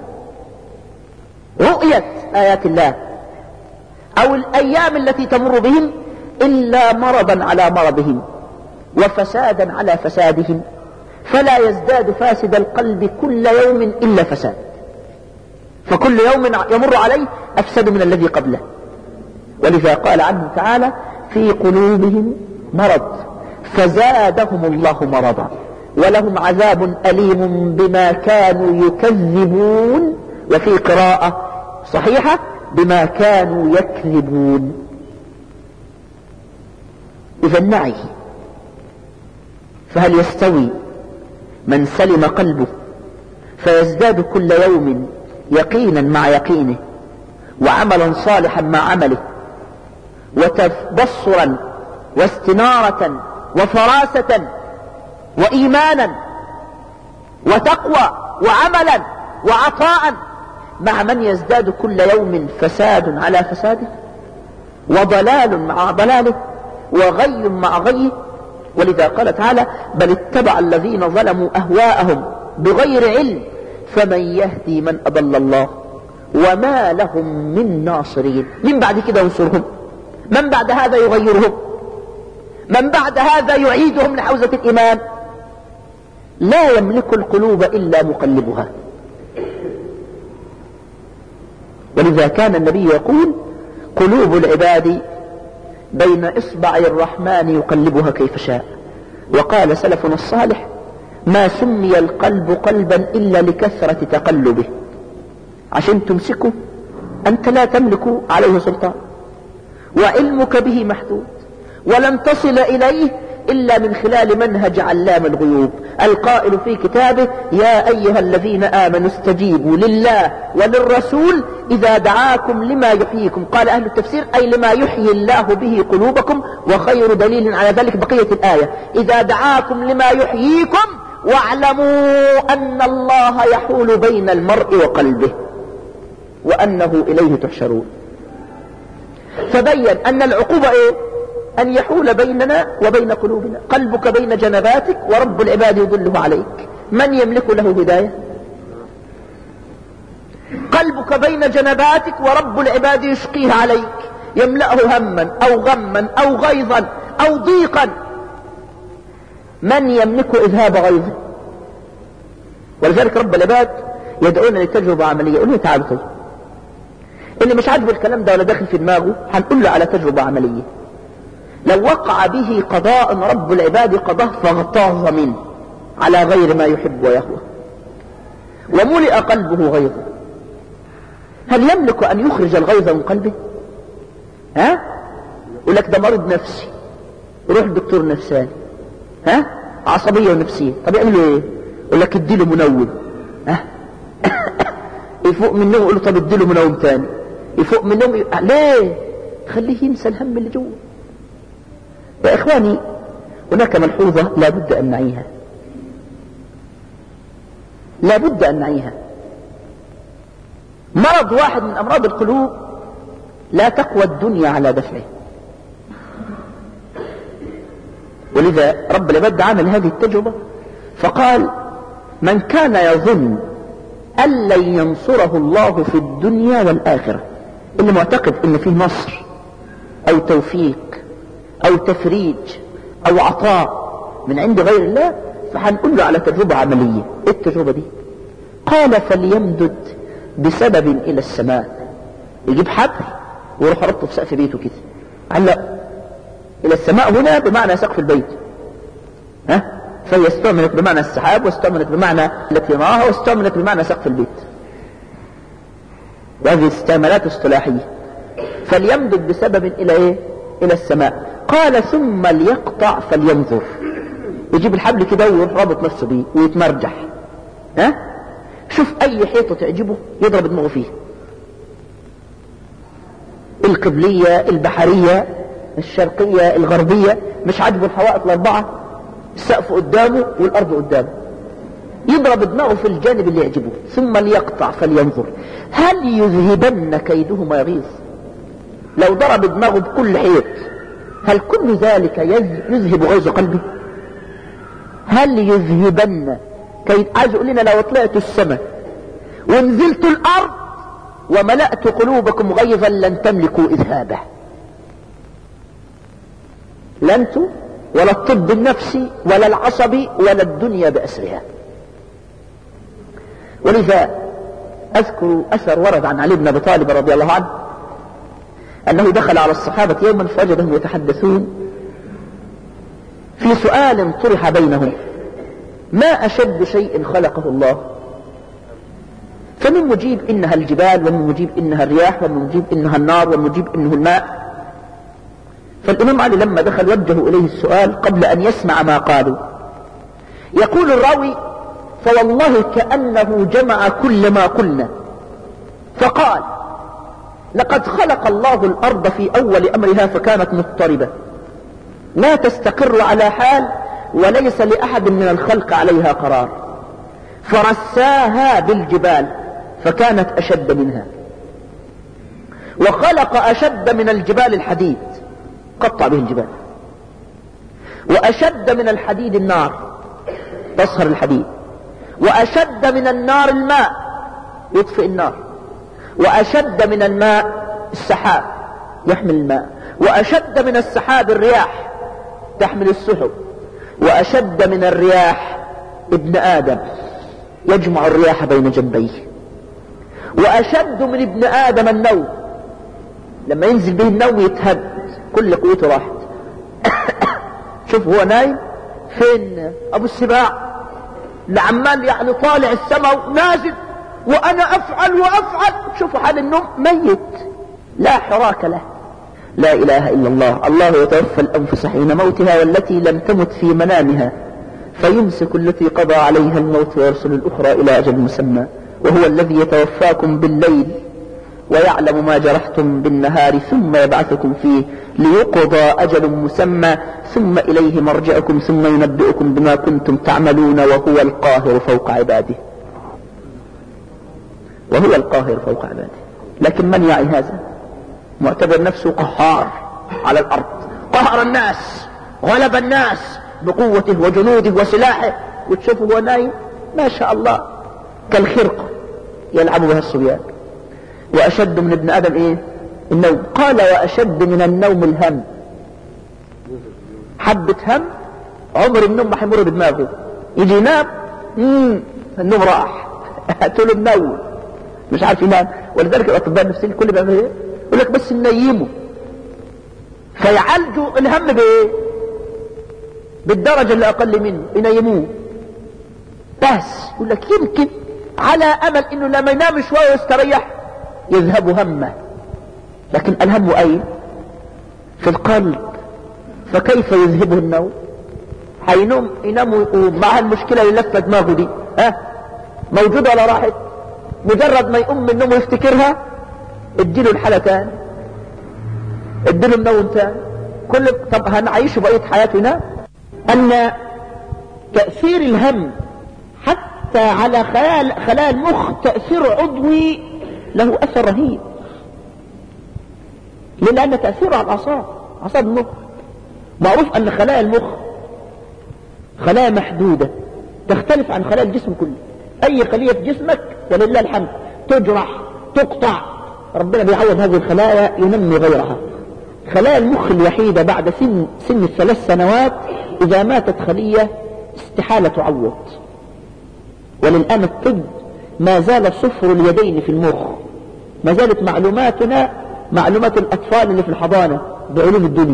رؤية آيات الله أو الأيام التي تمر بهم إلا مرضا على مرضهم وفسادا على فسادهم، فلا يزداد فاسد القلب كل يوم إلا فساد، فكل يوم يمر عليه أفسد من الذي قبله. ولذا قال عنه تعالى: في قلوبهم مرض فزادهم الله مرضا ولهم عذاب أليم بما كانوا يكذبون. وفي قراءة صحيحة: بما كانوا يكذبون. إذا نعي. فهل يستوي من سلم قلبه فيزداد كل يوم يقينا مع يقينه وعملا صالحا مع عمله وتبصرا واستنارة وفراسة وإيمانا وتقوى وعملا وعطاء، مع من يزداد كل يوم فساد على فساده وضلال مع ضلاله وغي مع غيه؟ ولذا قال تعالى: بل اتبع الذين ظلموا أهواءهم بغير علم فمن يهدي من أضل الله وما لهم من ناصرين. من بعد كده ينصرهم؟ من بعد هذا يغيرهم؟ من بعد هذا يعيدهم لحوزة الإيمان؟ لا يملك القلوب إلا مقلبها. ولذا كان النبي يقول: قلوب العباد بين إصبع الرحمن يقلبها كيف شاء. وقال سلفنا الصالح: ما سمي القلب قلبا إلا لكثرة تقلبه. عشان تمسكه أنت لا تملك عليه سلطان، وعلمك به محدود، ولن تصل إليه إلا من خلال منهج علام الغيوب القائل في كتابه: يا أيها الذين آمنوا استجيبوا لله وللرسول إذا دعاكم لما يحييكم. قال أهل التفسير: أي لما يحيي الله به قلوبكم. وخير دليل على ذلك بقية الآية: إذا دعاكم لما يحييكم واعلموا أن الله يحول بين المرء وقلبه وأنه إليه تحشرون. فبين أن العقوبة إيه؟ أن يحول بيننا وبين قلوبنا. قلبك بين جنباتك ورب العباد يضله عليك، من يملك له هداية؟ قلبك بين جنباتك ورب العباد يشقيه عليك، يملأه هما أو غما أو غيظا أو ضيقا، من يملك إذهاب غيظه؟ ولذلك رب العباد يدعونا لتجربة عملية. يقول له تعالوا طيب، اللي مش عاجبه الكلام ده ولا داخل في دماغه هنقول له على تجربة عملية. لو وقع به قضاء رب العباد قضاه فاغتاظ منه على غير ما يحب ويهوى وملئ قلبه غيظا، هل يملك أن يخرج الغيظ من قلبه؟ ها؟ يقول لك ده مرض نفسي، روح الدكتور نفساني، ها؟ عصبية ونفسية. طب يعملوا ايه؟ يقول لك اديله منوم، ها؟ يفوق من النوم يقول له طب اديله منوم تاني، يفوق من النوم ليه؟ خليه ينسى الهم اللي جوه. يا اخواني، هناك ملحوظة لابد ان نعيها، لابد ان نعيها. مرض واحد من امراض القلوب لا تقوى الدنيا على دفعه، ولذا رب العباد عمل هذه التجربة فقال من كان يظن أن لن ينصره الله في الدنيا والآخرة، اللي معتقد ان فيه نصر او توفيق او تفريج او عطاء من عند غير الله، فهنقول له على تجربة عملية. ايه التجربة دي؟ قال فليمدد بسبب الى السماء، يجيب حبل ويروح ربطه في سقف بيته كده، علق الى السماء هنا بمعنى سقف البيت، ها؟ فهي استعملت بمعنى السحاب، واستعملت بمعنى التي معها، واستعملت بمعنى سقف البيت، وهذه استعمالات اصطلاحية. فليمدد بسبب الى ايه؟ الى السماء. قال ثم ليقطع فلينظر، يجيب الحبل كده ويروح رابط نفسه بيه ويتمرجح، ها؟ شوف اي حيطة تعجبه يضرب دماغه فيه، القبلية البحرية الشرقية الغربية، مش عاجبه الحوائط الاربعة، السقف قدامه والارض قدامه، يضرب دماغه في الجانب اللي يعجبه. ثم ليقطع فلينظر هل يذهبن كيده ما يغيظ. لو ضرب دماغه بكل حيط هل كل ذلك يذهب غيظ قلبه؟ هل يذهبن كيد؟ عايز يقول لنا لو طلعت السماء ونزلت الارض وملأت قلوبكم غيظا لن تملكوا اذهابه، لا انتم ولا الطب النفسي ولا العصبي ولا الدنيا بأسرها. ولذا اذكر اثر ورد عن علي بن ابي طالب رضي الله عنه انه دخل على الصحابة يوما فوجدهم يتحدثون في سؤال طرح بينهم: ما اشد شيء خلقه الله؟ فمن مجيب انها الجبال، ومن مجيب انها الرياح، ومن مجيب انها النار، ومن مجيب انه الماء. فالامام علي لما دخل وجهوا اليه السؤال قبل ان يسمع ما قالوا. يقول الراوي: فوالله كأنه جمع كل ما قلنا فقال: لقد خلق الله الارض في اول امرها فكانت مضطربة لا تستقر على حال، وليس لاحد من الخلق عليها قرار، فرساها بالجبال فكانت اشد منها، وخلق اشد من الجبال الحديد قطع به الجبال، واشد من الحديد النار تصهر الحديد، واشد من النار الماء يطفئ النار، واشد من الماء السحاب يحمل الماء، واشد من السحاب الرياح تحمل السحب، واشد من الرياح ابن ادم يجمع الرياح بين جنبيه، واشد من ابن ادم النوم، لما ينزل به النوم يتهد كل قوته راحت. شوف هو نايم فين ابو السباع اللي عمال يعني طالع السماء ونازل وانا افعل وافعل، شوفوا حال النوم ميت لا حراك له. لا اله الا الله. الله يتوفى الانفس حين موتها والتي لم تمت في منامها فيمسك التي قضى عليها الموت ويرسل الاخرى الى اجل مسمى، وهو الذي يتوفاكم بالليل ويعلم ما جرحتم بالنهار ثم يبعثكم فيه ليقضى أجل مسمى ثم إليه مرجعكم ثم ينبئكم بما كنتم تعملون وهو القاهر فوق عباده. وهو القاهر فوق عباده. لكن من يعي هذا؟ معتبر نفسه قهار على الأرض، قهر الناس، غلب الناس بقوته وجنوده وسلاحه، وتشوفه هو نايم ما شاء الله كالخرقة يلعب بها الصبيان. وأشد من ابن آدم إيه؟ النوم. قال وأشد من النوم الهم. حبة هم عمر النوم ما حيمر بدماغه، يجي ينام النوم راح هاتوا النوم مش عارف ينام. ولذلك الأطباء النفسيين كل بيعمل ايه؟ يقول لك بس ننيمه فيعالجوا الهم بايه؟ بالدرجة اللي أقل منه ينيموه بس. يقول لك يمكن على أمل إنه لما ينام شوية ويستريح يذهب همه، لكن الهم أين؟ في القلب. فكيف يذهبه النوم؟ حينوم ينام مع المشكلة اللي لفت دماغه دي موجودة ولا راحت؟ مجرد ما يقوم من النوم ويفتكرها اديله الحالة تاني، اديله النوم تاني. طب هنعيشه بقية حياتنا أن تأثير الهم حتى على خلايا المخ تأثير عضوي له أثر رهيب. لأن تأثيره على الأعصاب، أعصاب المخ. معروف أن خلايا المخ خلايا محدودة تختلف عن خلايا الجسم كله. أي خلية في جسمك ولله الحمد تجرح تقطع، ربنا بيعوض هذه الخلايا ينمي غيرها. خلايا المخ الوحيدة بعد سن 3 سنوات إذا ماتت خلية استحالة تعوض. وللآن الطب ما زال صفر اليدين في المخ، ما زالت معلوماتنا معلومات الأطفال اللي في الحضانة بعلوم الدنيا.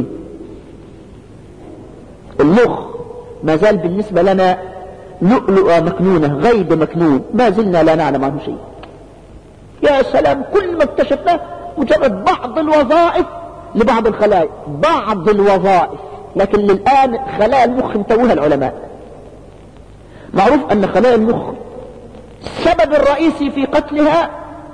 المخ ما زال بالنسبة لنا لؤلؤة مكنونة، غيب مكنون، ما زلنا لا نعلم عنه شيء. يا سلام، كل ما اكتشفناه مجرد بعض الوظائف لبعض الخلايا، بعض الوظائف، لكن للآن خلايا المخ انتوها العلماء. معروف أن خلايا المخ السبب الرئيسي في قتلها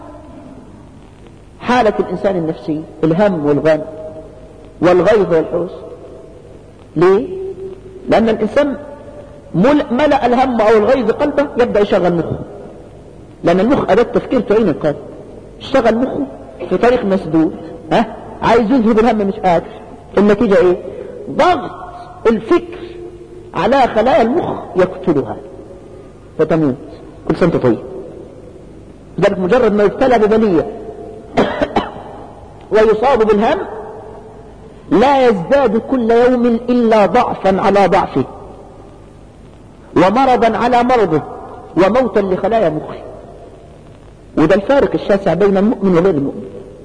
حالة الإنسان النفسي، الهم والغم والغيظ والحزن. ليه؟ لأن الإنسان ملأ الهم أو الغيظ قلبه يبدأ يشغل مخه، لأن المخ أداة تفكير تعين القلب. اشتغل مخه في طريق مسدود، عايز يذهب الهم مش قادر. النتيجة ايه؟ ضغط الفكر على خلايا المخ يقتلها فتموت. كل سنة طيب. ذلك مجرد ما يبتلى ببلية ويصاب بالهم لا يزداد كل يوم إلا ضعفا على ضعفه، ومرضا على مرضه، وموتا لخلايا مخه. وده الفارق الشاسع بين المؤمن وغير المؤمن.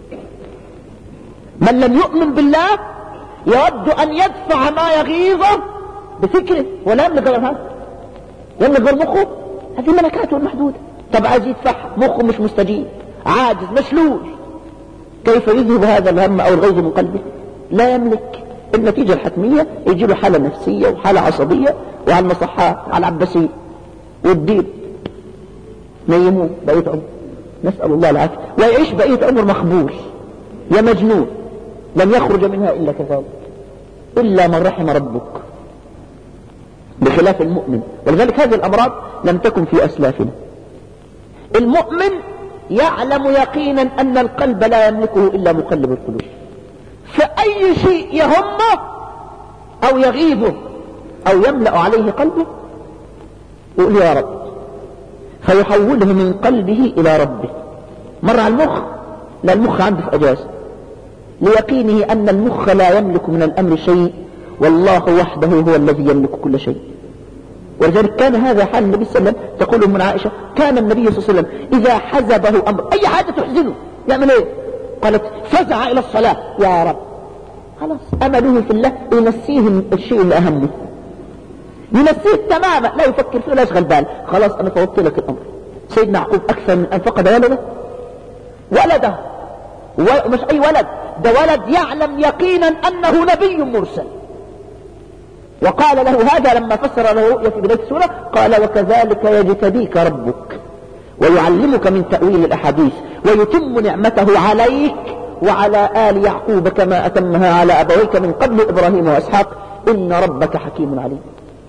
من لم يؤمن بالله يود أن يدفع ما يغيظه بفكره ولا يملك غير هذا، يملك غير مخه. هذه ملكاته المحدودة. طب عايز يدفعها، مخه مش مستجيب، عاجز، مشلول، كيف يذهب هذا الهم أو الغيظ من قلبه؟ لا يملك. النتيجة الحتمية يجي له حالة نفسية وحالة عصبية، وعلى المصحات على العباسية والدين نيموه بقية عمر، نسأل الله العافية، ويعيش بقية عمر مخبول يا مجنون لن يخرج منها إلا كذلك، إلا من رحم ربك، بخلاف المؤمن. ولذلك هذه الأمراض لم تكن في أسلافنا. المؤمن يعلم يقينا أن القلب لا يملكه إلا مقلب القلوب، فأي شيء يهمه أو يغيظه أو يملأ عليه قلبه يقول يا رب، فيحوله من قلبه إلى ربه. مر على المخ، لا المخ عنده في أجازة، ليقينه أن المخ لا يملك من الأمر شيء، والله وحده هو الذي يملك كل شيء. ولذلك كان هذا حال النبي صلى الله عليه وسلم. تقول من عائشة كان النبي صلى الله عليه وسلم إذا حزبه أمر، أي حاجة تحزنه يعمل إيه؟ قالت فزع إلى الصلاة، يا رب. خلاص أمله في الله ينسيه الشيء اللي أهمه، ينسيه تماما، لا يفكر فيه ولا يشغل باله. خلاص أنا فوضت لك الأمر. سيدنا يعقوب أكثر من أن فقد ولده ومش أي ولد، ده ولد يعلم يقينا أنه نبي مرسل. وقال له هذا لما فسر له رؤيا في بداية السورة، قال وكذلك يجتبيك ربك ويعلمك من تأويل الأحاديث ويتم نعمته عليك وعلى آل يعقوب كما أتمها على أبويك من قبل إبراهيم وإسحاق إن ربك حكيم عليم.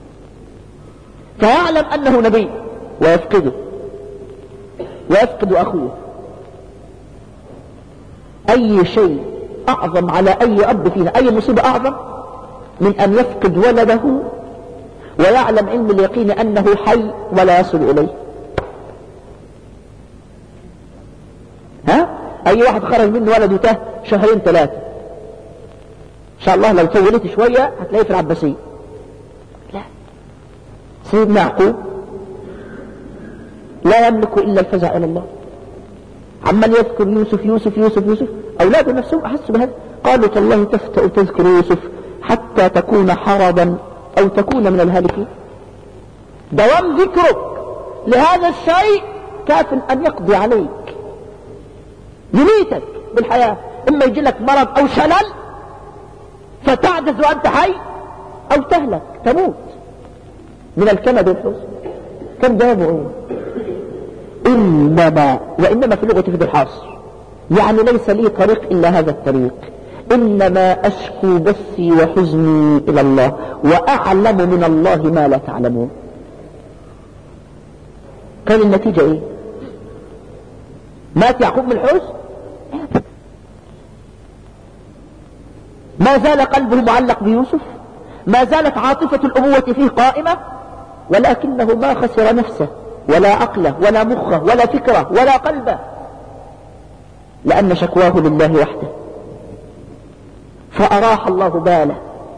فيعلم أنه نبي ويفقد أخوه. أي شيء أعظم على أي أب فينا، أي مصيبة أعظم من أن يفقد ولده ويعلم علم اليقين أنه حي ولا يصل إليه؟ أي واحد خرج منه ولده تاه شهرين 3 إن شاء الله لو طولت شوية هتلاقيه في العباسية. لا، سيدنا يعقوب لا يملك إلا الفزع إلى الله، عمال يذكر يوسف يوسف يوسف يوسف. أولاده نفسهم أحسوا بهذا، قالوا تالله تفتأ تذكر يوسف حتى تكون حرضا أو تكون من الهالكين. دوام ذكرك لهذا الشيء كاف أن يقضي عليك، يميتك بالحياة. إما يجي لك مرض أو شلل فتعجز وأنت حي، أو تهلك تموت من الكمد والحزن. كم جابوا إيه؟ إنما، وإنما في لغة فد الحاصر، يعني ليس لي طريق إلا هذا الطريق. إنما أشكو بثي وحزني إلى الله وأعلم من الله ما لا تعلمون. كان النتيجة إيه؟ مات يعقوب من الحزن؟ ما زال قلبه معلق بيوسف، ما زالت عاطفة الأبوة فيه قائمة، ولكنه ما خسر نفسه ولا عقله ولا مخه ولا فكره ولا قلبه، لأن شكواه لله وحده. فأراح الله باله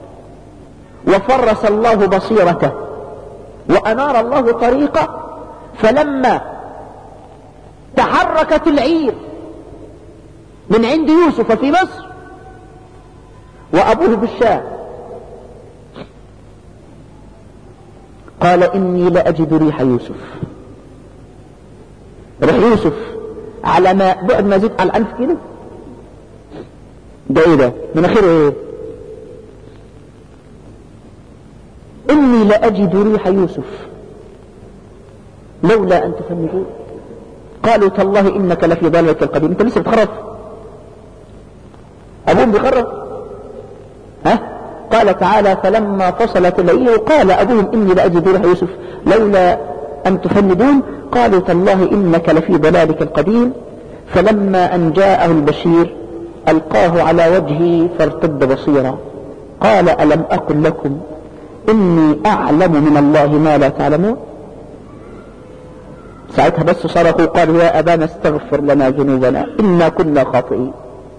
وفرس الله بصيرته وأنار الله طريقه. فلما تحركت العير من عند يوسف في مصر وأبوه بالشام، قال إني لأجد ريح يوسف. ريح يوسف على ما بعد ما زيد على 1000 كيلو. ده ايه ده؟ مناخيره ايه؟ إني لأجد ريح يوسف لولا أن تفندون. قالوا تالله إنك لفي ضلالك القديم. أنت لسه بتخرف؟ أبوهم بيخرف؟ قال تعالى فلما فصلت العير قال أبوهم إني لأجد ريح يوسف لولا أن تفندون. قالوا تالله إنك لفي ضلالك القديم. فلما أن جاءه البشير ألقاه على وجهه فارتد بصيرا. قال ألم أقل لكم إني أعلم من الله ما لا تعلمون. ساعتها بس صرخوا قالوا يا أبانا استغفر لنا ذنوبنا إنا كنا خاطئين.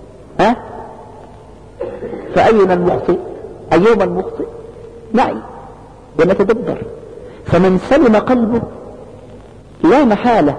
فأين المخطئ؟ أيوم المخطئ؟ نعي ونتدبر. فمن سلم قلبه لا محالة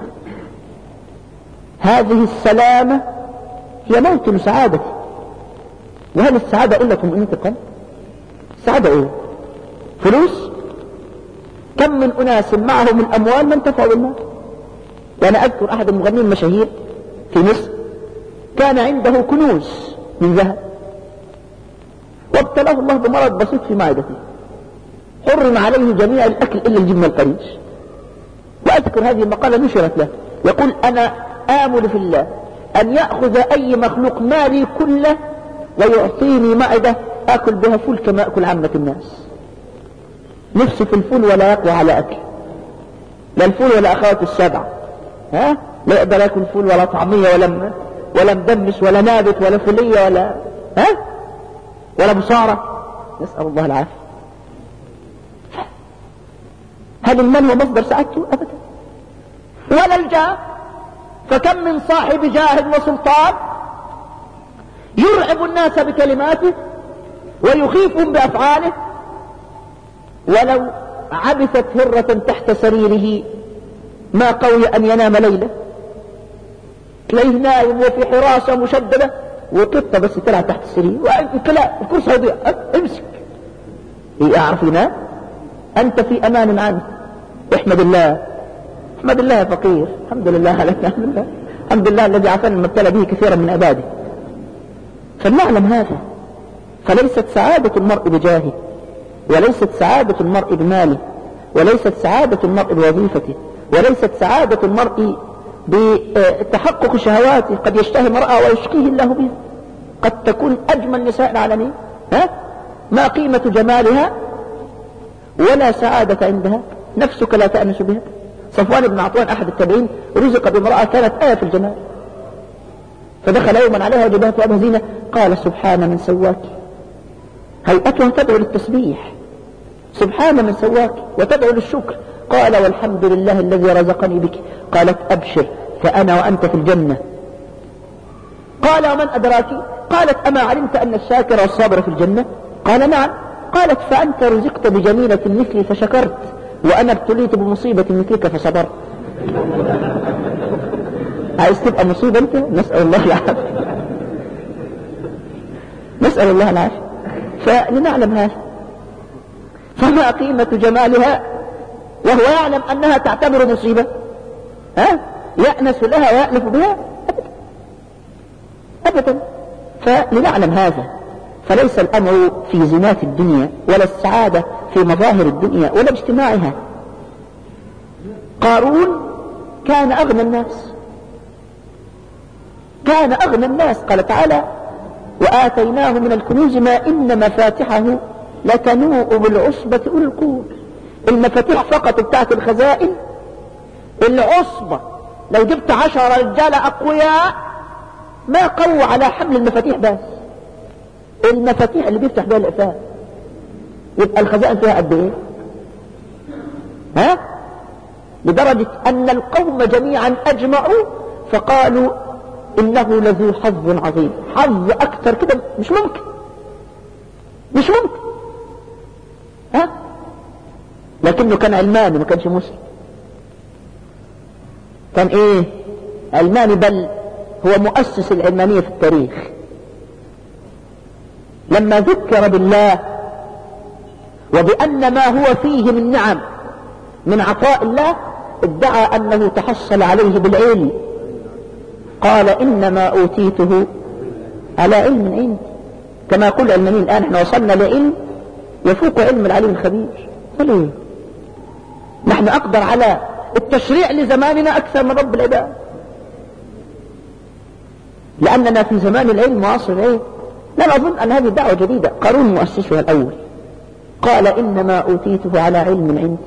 هذه السلامة هي موطن سعادته. وهل السعادة إلا طمأنينة القلب؟ السعادة إيه؟ فلوس؟ كم من أناس معهم الأموال ما انتفعوا بالمال. وأنا أذكر أحد المغنيين المشاهير في مصر كان عنده كنوز من ذهب، وابتلاه الله بمرض بسيط في معدته، حرم عليه جميع الأكل إلا الجبنة القريش. وأذكر هذه المقالة نشرت له، يقول أنا آمل في الله أن يأخذ أي مخلوق مالي كله ويعطيني معدة أكل بها فول كما أكل عامة الناس. نفسي في الفول ولا يقوى على أكل، لا الفول ولا أخواته السبع، لا يقدر يأكل فول ولا طعمية ولا مدمس ولا نابت ولا فولية ولا بصارة، نسأل الله العافية. هل المال هو مصدر سعادته؟ أبدا. ولا الجاه، فكم من صاحب جاه وسلطان يرعب الناس بكلماته ويخيفهم بأفعاله، ولو عبثت هرة تحت سريره ما قوي أن ينام ليلة، تلاقيه نايم وفي حراسة مشددة وقطة بس تلعب تحت السرير وكلا الكرسي هيضيع، امسك يعرف ينام. أنت في أمان عنه. احمد الله، احمد الله يا فقير، الحمد لله على نعمة، الحمد لله الذي عافانا مما ابتلى به كثيرا من عباده. فلنعلم هذا. فليست سعادة المرء بجاهه، وليست سعادة المرء بماله، وليست سعادة المرء بوظيفته، وليست سعادة المرء بتحقق شهواته، قد يشتهي امرأة ويشقيه الله بها، قد تكون أجمل نساء العالمين، ما قيمة جمالها ولا سعادة عندها، نفسك لا تأنس بها. صفوان بن عطوان أحد التابعين رزق بامرأة كانت آية في الجمال، فدخل يوما عليها وجبهت أبها زينة، قال سبحان من سواك، هيئتها تدعو للتسبيح، سبحان من سواك وتدعو للشكر. قال والحمد لله الذي رزقني بك. قالت أبشر فأنا وأنت في الجنة. قال ومن أدراك؟ قالت أما علمت أن الشاكر والصابر في الجنة؟ قال نعم. قالت فأنت رزقت بجميلة مثلي فشكرت، وأنا ابتليت بمصيبة مثلك فصبرت. عايز تبقى مصيبة أنت؟ نسأل الله العافية، نسأل الله العافية. فلنعلم هذا، فما قيمة جمالها وهو يعلم أنها تعتبر مصيبة؟ يأنس لها ويألف بها؟ أبدا. فلنعلم هذا، فليس الأمر في زينات الدنيا ولا السعادة في مظاهر الدنيا ولا باجتماعها. قارون كان أغنى الناس، كان أغنى الناس. قال تعالى وآتيناه من الكنوز ما إن مفاتحه لتنوء بالعصبة أولي القوة. المفاتيح فقط بتاعت الخزائن، العصبة لو جبت 10 رجال أقوياء ما قووا على حمل المفاتيح، بس المفاتيح اللي بيفتح بها الإقفال، يبقى الخزائن فيها قد ايه؟ لدرجة أن القوم جميعا أجمعوا فقالوا إنه لذو حظ عظيم. حظ أكثر كده مش ممكن، مش ممكن. لكنه كان علماني، ما كانش مسلم. كان ايه؟ علماني، بل هو مؤسس العلمانية في التاريخ. لما ذكر بالله وبأن ما هو فيه من نعم من عطاء الله ادعى أنه تحصل عليه بالعلم. قال إنما أوتيته على علم عندي، كما يقول العلمانيين الآن احنا وصلنا لعلم يفوق علم العليم الخبير. فليه؟ نحن أقدر على التشريع لزماننا أكثر من رب العباد، لأننا في زمان العلم وعصر العلم. لا أظن أن هذه دعوة جديدة، قارون مؤسسها الأول قال إنما أوتيته على علم عندي.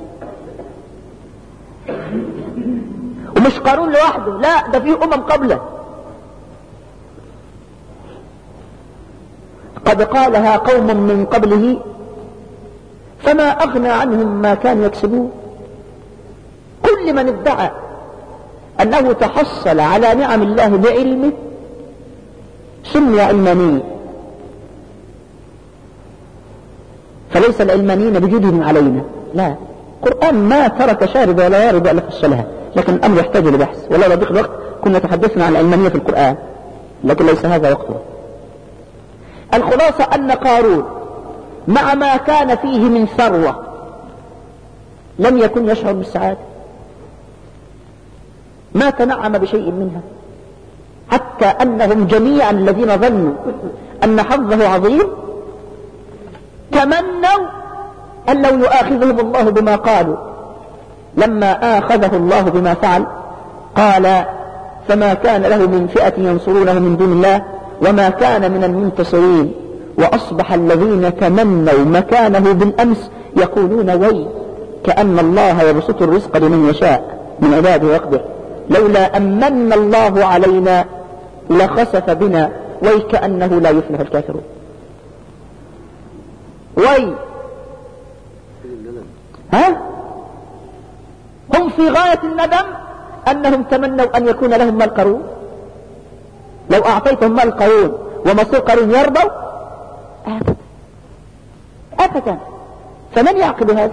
ومش قارون لوحده، لا، ده فيه قبله. قد قالها قوم من قبله فما أغنى عنهم ما كانوا يكسبون. كل من ادعى أنه تحصل على نعم الله بعلمه سمي علمانيا، فليس العلمانيين بجودهم علينا، لا. القرآن ما ترك شارب ولا يارب ولا فصلها، لكن الأمر يحتاج لبحث، ولا ضيق الوقت كنا تحدثنا عن العلمانية في القرآن، لكن ليس هذا وقته. الخلاصة أن قارون مع ما كان فيه من ثروة لم يكن يشعر بالسعادة، ما تنعم بشيء منها، حتى أنهم جميعا الذين ظنوا أن حظه عظيم تمنوا أن لو يؤاخذهم الله بما قالوا. لما آخذه الله بما فعل قال فما كان له من فئة ينصرونه من دون الله وما كان من المنتصرين، وأصبح الذين تمنوا مكانه بالأمس يقولون وي كأن الله يبسط الرزق لمن يشاء من عباده ويقدر، لولا أمن الله علينا لخسف بنا ويكأنه لا يفلح الكافرون. هم في غاية الندم أنهم تمنوا أن يكون لهم مال قارون. لو أعطيتهم مال قارون ومصير قارون يرضوا؟ أبدا. فمن يعقل هذا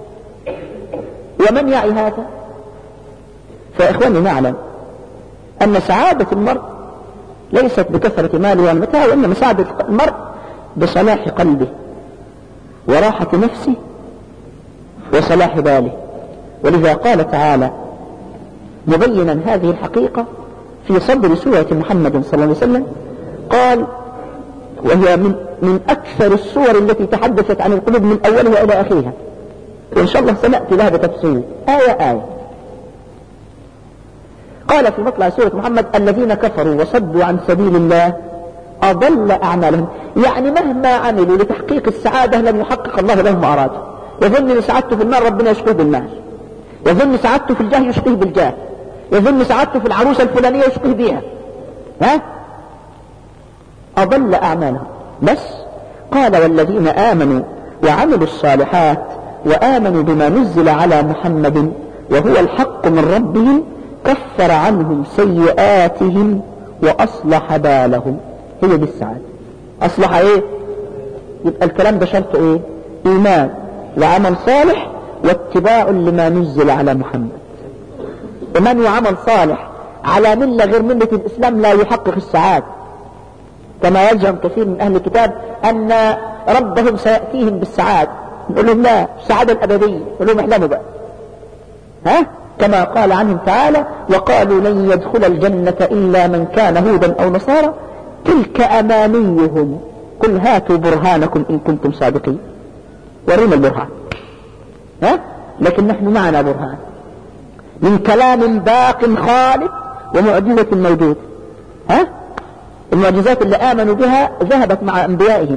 ومن يعي هذا؟ فإخواني نعلم أن سعادة المرء ليست بكثرة ماله ومتاعه، وإنما سعادة المرء بصلاح قلبه وراحة نفسه وصلاح باله. ولذا قال تعالى مبينا هذه الحقيقة في صدر سورة محمد صلى الله عليه وسلم، قال وهي من أكثر السور التي تحدثت عن القلوب من أولها إلى آخرها، وإن شاء الله سنأتي لها بتفصيل آية آية. قال في مطلع سورة محمد الذين كفروا وصدوا عن سبيل الله أضل أعمالهم. يعني مهما عملوا لتحقيق السعادة لم يحقق الله لهم ما أرادوا. يظن أن سعادته في المال ربنا يشقيه بالمال، يظن سعادته في الجاه يشقيه بالجاه، يظن سعادته في العروسة الفلانية يشقيه بها. أضل أعمالهم. بس قال والذين آمنوا وعملوا الصالحات وآمنوا بما نزل على محمد وهو الحق من ربهم كفر عنهم سيئاتهم وأصلح بالهم. هي دي السعادة. أصلح إيه؟ يبقى الكلام ده شرط إيه؟ إيمان وعمل صالح واتباع لما نزل على محمد. إيمان وعمل صالح على ملة غير ملة الإسلام لا يحقق السعادة، كما يزعم كثير من أهل الكتاب أن ربهم سيأتيهم بالسعادة. نقول لهم لا، السعادة الأبدية. نقول لهم احلموا بقى. كما قال عنهم تعالى وقالوا لن يدخل الجنة إلا من كان هودا أو نصارى تلك أمانيهم قل هاتوا برهانكم إن كنتم صادقين. ورينا البرهان. لكن نحن معنا برهان من كلام باق خالد ومعجزة موجود. المعجزات اللي آمنوا بها ذهبت مع أنبيائهم.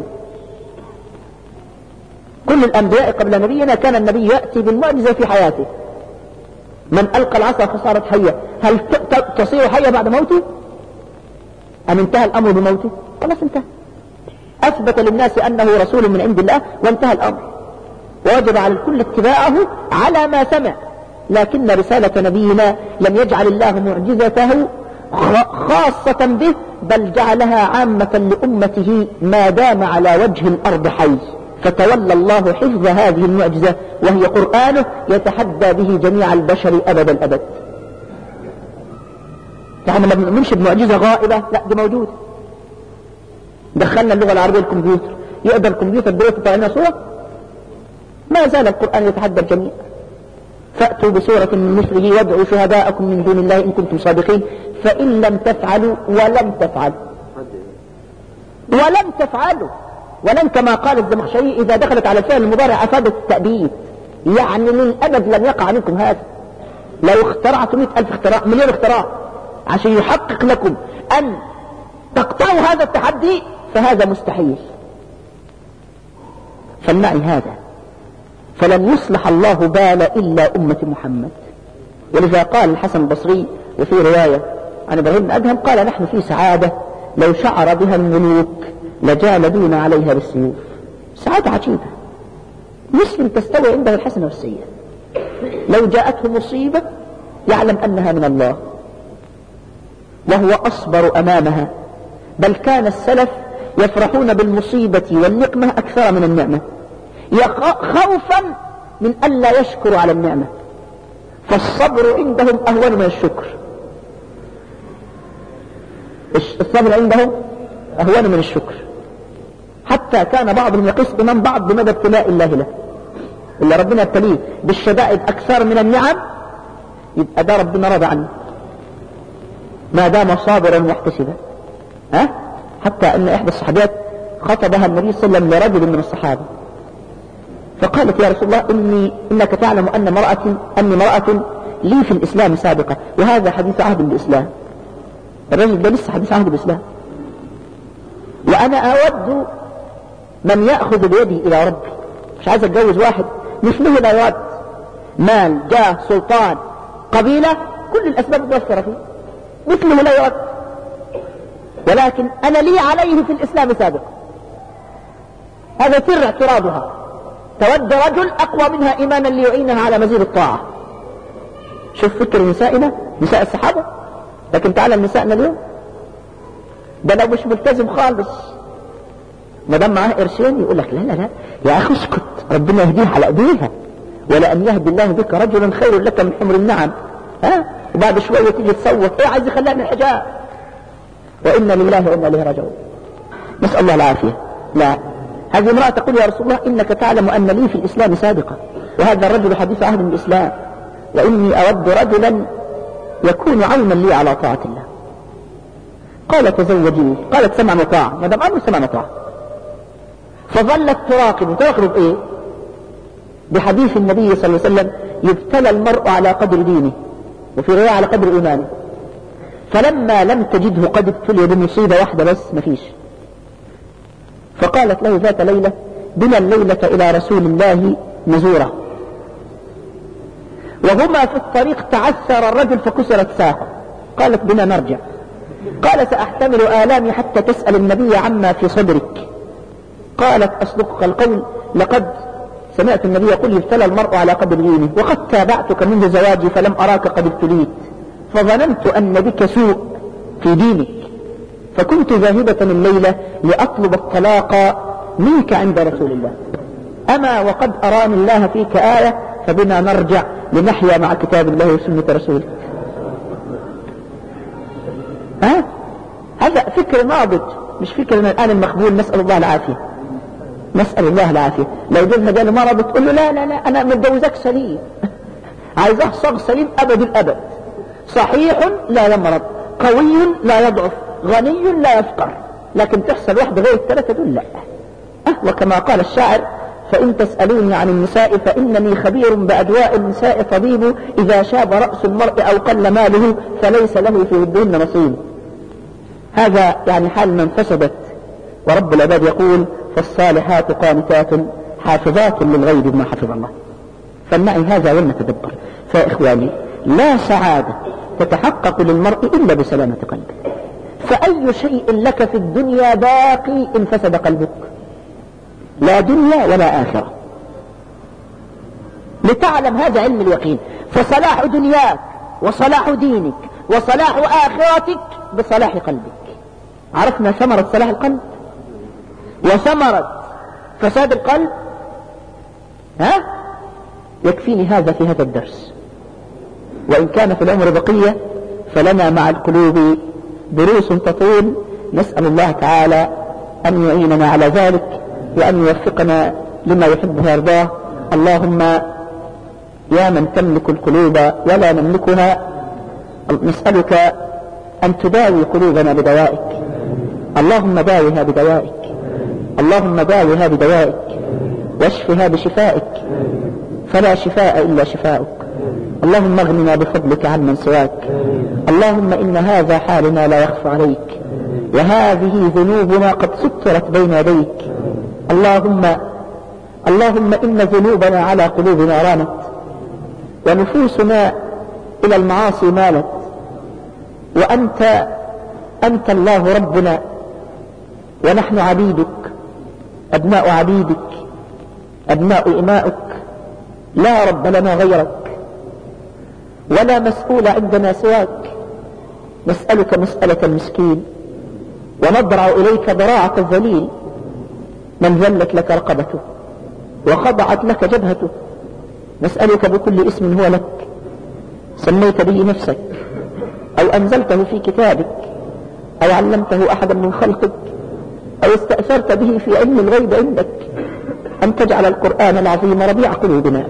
كل الأنبياء قبل نبينا كان النبي يأتي بالمعجزة في حياته. من ألقى العصا فصارت حية، هل تصير حية بعد موته؟ أم انتهى الأمر بموته؟ خلاص انتهى. أثبت للناس أنه رسول من عند الله وانتهى الأمر، ووجب على الكل اتباعه على ما سمع. لكن رسالة نبينا لم يجعل الله معجزته خاصة به، بل جعلها عامة لأمته ما دام على وجه الأرض حي. فتولى الله حفظ هذه المعجزة وهي قرآنه يتحدى به جميع البشر أبد الأبد. يعني ما بنؤمنش بمعجزة غائبة، لا دي موجودة. دخلنا اللغة العربية الكمبيوتر، يقدر الكمبيوتر دلوقتي يطلع لنا صورة؟ ما زال القرآن يتحدى الجميع. فأتوا بسورة من مثله وادعوا شهداءكم من دون الله إن كنتم صادقين فإن لم تفعلوا ولم تفعلوا ولن كما قال الزمخشري إذا دخلت على الفعل المضارع أفادت التأبيد، يعني للأبد لم يقع منكم هذا. لو اخترعتم 100,000 اختراع، مليون اختراع عشان يحقق لكم أن تقطعوا هذا التحدي فهذا مستحيل. فلنعي هذا، فلن يصلح الله بال إلا أمة محمد. ولذا قال الحسن البصري وفي رواية عن إبراهيم بن أدهم قال نحن في سعادة لو شعر بها الملوك لجالدون عليها بالسيوف. سعادة عجيبة. مسلم تستوي عنده الحسنة والسيئة. لو جاءته مصيبة يعلم أنها من الله وهو أصبر أمامها، بل كان السلف يفرحون بالمصيبة والنقمة أكثر من النعمة، خوفا من ألا يشكروا على النعمة. فالصبر عندهم أهون من الشكر. الصبر عندهم أهون من الشكر. حتى كان بعضهم يقيس بمن بعض بمدى ابتلاء الله له. إلا ربنا ابتليه بالشدائد أكثر من النعم يبقى ده ربنا رضى عنه ما دام صابرا محتسبا. حتى أن إحدى الصحابيات خطبها النبي صلى الله عليه وسلم لرجل من الصحابة فقالت يا رسول الله إنك تعلم أني امرأة لي في الإسلام سابقة، وهذا حديث عهد بالإسلام. الرجل ده لسه حديث عهد بالإسلام، وأنا أود من يأخذ بيدي إلى ربي. مش عايز أتجوز واحد مثله لا يود، مال، جاه، سلطان، قبيلة، كل الأسباب متوفرة فيه، مثله لا يود، ولكن أنا لي عليه في الإسلام سابقة. هذا سر اعتراضها. تود رجل أقوى منها إيمانا ليعينها على مزيد الطاعة. شوف فكر نسائنا، نساء الصحابة. لكن تعالى نسائنا اليوم ده لو مش ملتزم خالص ما دام معاه قرشين يقول لك لا لا لا يا أخي اسكت، ربنا يهديها على أيديها، ولأن يهدي الله بك رجلا خير لك من حمر النعم. وبعد شوية تيجي تصوت عايز يخليها من الحجاب. وإنا لله وإنا إليه راجعون. نسأل الله العافية. لا، هذه امرأة تقول يا رسول الله إنك تعلم أن لي في الإسلام سابقة، وهذا الرجل حديث عهد بالإسلام، وإني أود رجلا يكون عونا لي على طاعة الله. قال تزوجي. قالت سمع وطاعة. ما دام أمر سمع وطاعة. فظلت تراقب بإيه؟ بحديث النبي صلى الله عليه وسلم يبتلى المرء على قدر دينه، وفي رواية على قدر إيمانه. فلما لم تجده قد ابتلي بمصيبة واحدة بس مفيش، فقالت له ذات ليلة بنا الليلة إلى رسول الله نزوره، وهما في الطريق تعثر الرجل فكسرت ساقه، قالت بنا نرجع، قال سأحتمل آلامي حتى تسأل النبي عما في صدرك. قالت أصدقك القول، لقد سمعت النبي يقول يبتلى المرء على قدر دينه، وقد تابعتك منذ زواجي فلم أراك قد ابتليت، فظننت أن بك سوء في دينك، فكنت ذاهبة الليلة لأطلب الطلاق منك عند رسول الله، أما وقد أراني الله فيك آية، فبنا نرجع لنحيا مع كتاب الله وسنة رسوله. هذا فكر ناضج، مش فكر الآن المقبول. نسأل الله العافية، نسأل الله العافية. لو جزها قال مرض تقول له لا لا لا أنا متجوزك سليم عايزاه صغ سليم أبد الأبد، صحيح لا يمرض، قوي لا يضعف، غني لا يفقر، لكن تحصل واحدة غير الثلاثة دول لا. وكما قال الشاعر فإن تسألوني عن النساء فإنني خبير بأدواء النساء طبيب، إذا شاب رأس المرء أو قل ماله فليس له في ودهن نصيب. هذا يعني حال من فسدت، ورب العباد يقول فالصالحات قانتات حافظات للغيب بما حفظ الله. فلنعي هذا ولنتدبر. فإخواني لا سعادة تتحقق للمرء إلا بسلامة قلبه، فأي شيء لك في الدنيا باقي إن فسد قلبك، لا دنيا ولا آخرة. لتعلم هذا علم اليقين، فصلاح دنياك وصلاح دينك وصلاح آخرتك بصلاح قلبك. عرفنا ثمرة صلاح القلب وثمرة فساد القلب. يكفيني هذا في هذا الدرس، وإن كان في العمر بقية فلنا مع القلوب دروس تطول. نسأل الله تعالى أن يعيننا على ذلك وأن يوفقنا لما يحب ويرضاه. اللهم يا من تملك القلوب ولا نملكها، نسألك أن تداوي قلوبنا بدوائك. اللهم داوها بدوائك، اللهم داوها بدوائك واشفها بشفائك، فلا شفاء إلا شفاؤك. اللهم اغننا بفضلك عمن سواك. اللهم إن هذا حالنا لا يخفى عليك، وهذه ذنوبنا قد سترت بين يديك. اللهم إن ذنوبنا على قلوبنا رانت، ونفوسنا إلى المعاصي مالت، وأنت الله ربنا، ونحن عبيدك، أبناء عبيدك، أبناء إمائك، لا رب لنا غيرك ولا مسؤول عندنا سواك. نسألك مسألة المسكين، ونضرع إليك ضراعة الذليل من ذلت لك رقبته وخضعت لك جبهته. نسألك بكل اسم هو لك سميت به نفسك أو أنزلته في كتابك أو علمته أحدا من خلقك أو استأثرت به في علم الغيب عندك، أن تجعل القرآن العظيم ربيع قلوبنا.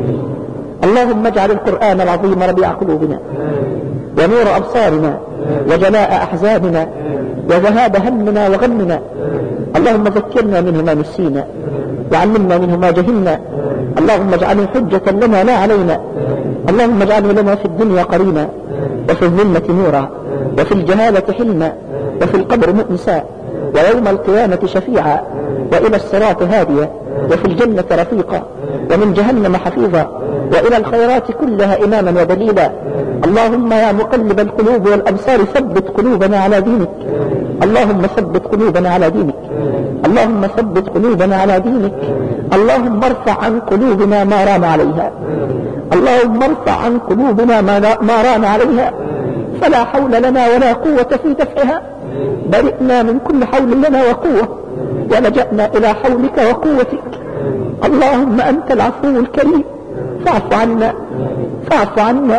اللهم اجعل القرآن العظيم ربيع قلوبنا ونور أبصارنا وجلاء أحزاننا وذهاب همنا وغمنا. اللهم ذكرنا منه ما نسينا وعلمنا منه ما جهلنا. اللهم اجعله حجة لنا لا علينا. اللهم اجعله لنا في الدنيا قرينا، وفي الظلمة نورا، وفي الجهالة حلما، وفي القبر مؤنسا، ويوم القيامة شفيعا، وإلى الصراط هاديا، وفي الجنة رفيقا، ومن جهنم حفيظا، وإلى الخيرات كلها إماما ودليلا. اللهم يا مقلب القلوب والأبصار ثبت قلوبنا على دينك. اللهم ثبت قلوبنا على دينك. اللهم ثبت قلوبنا على دينك. اللهم ارفع عن قلوبنا ما ران عليها. اللهم ارفع عن قلوبنا ما ران عليها، فلا حول لنا ولا قوة في دفعها. برئنا من كل حول لنا وقوة، ولجأنا إلى حولك وقوتك. اللهم أنت العفو الكريم، فاعف عنا، فاعف عنا،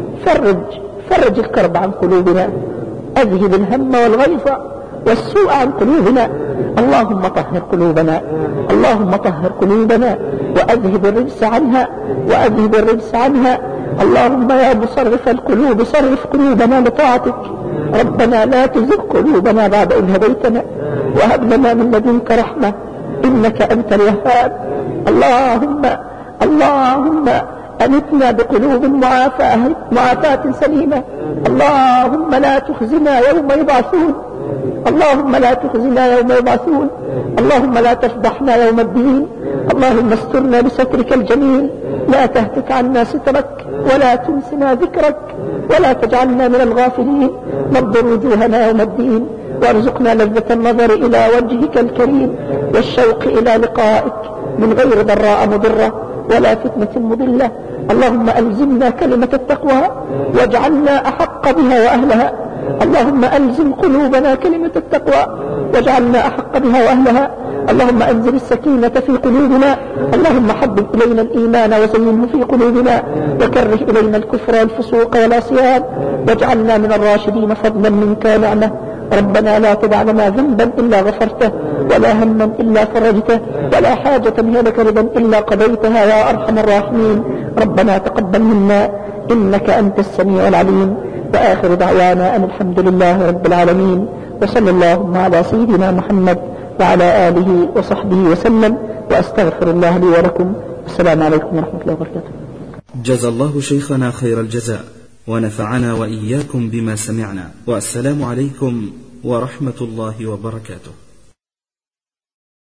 فرج الكرب عن قلوبنا، أذهب الهم والغيظ والسوء عن قلوبنا. اللهم طهر قلوبنا، اللهم طهر قلوبنا وأذهب الرجس عنها، وأذهب الرجس عنها. اللهم يا مصرف القلوب صرف قلوبنا لطاعتك. ربنا لا تزغ قلوبنا بعد إذ هديتنا، وهب لنا من لدنك رحمة إنك أنت الوهاب. اللهم أمتنا بقلوب معافاة سليمة. اللهم لا تخزنا يوم يبعثون، اللهم لا تخزنا يوم يبعثون، اللهم لا تفضحنا يوم الدين، اللهم استرنا بسترك الجميل، لا تهتك عنا سترك ولا تنسنا ذكرك ولا تجعلنا من الغافلين. نضر وجوهنا يوم الدين وارزقنا لذة النظر إلى وجهك الكريم والشوق إلى لقائك من غير ضراء مضرة ولا فتنة مضلة. اللهم ألزمنا كلمة التقوى واجعلنا أحق بها وأهلها. اللهم ألزم قلوبنا كلمة التقوى واجعلنا أحق بها وأهلها. اللهم أنزل السكينة في قلوبنا. اللهم حبب إلينا الإيمان وزينه في قلوبنا وكره إلينا الكفر والفسوق والعصيان واجعلنا من الراشدين فضلا منك ونعمة. ربنا لا تدع لنا ذنبا إلا غفرته ولا هما إلا فرجته ولا حاجة هي لك رضا إلا قضيتها يا أرحم الراحمين. ربنا تقبل منا إنك أنت السميع العليم. وآخر دعوانا أن الحمد لله رب العالمين، وصلى اللهم على سيدنا محمد وعلى آله وصحبه وسلم، وأستغفر الله لي ولكم. السلام عليكم ورحمة الله وبركاته. جزا الله شيخنا خير الجزاء ونفعنا وإياكم بما سمعنا، والسلام عليكم ورحمة الله وبركاته.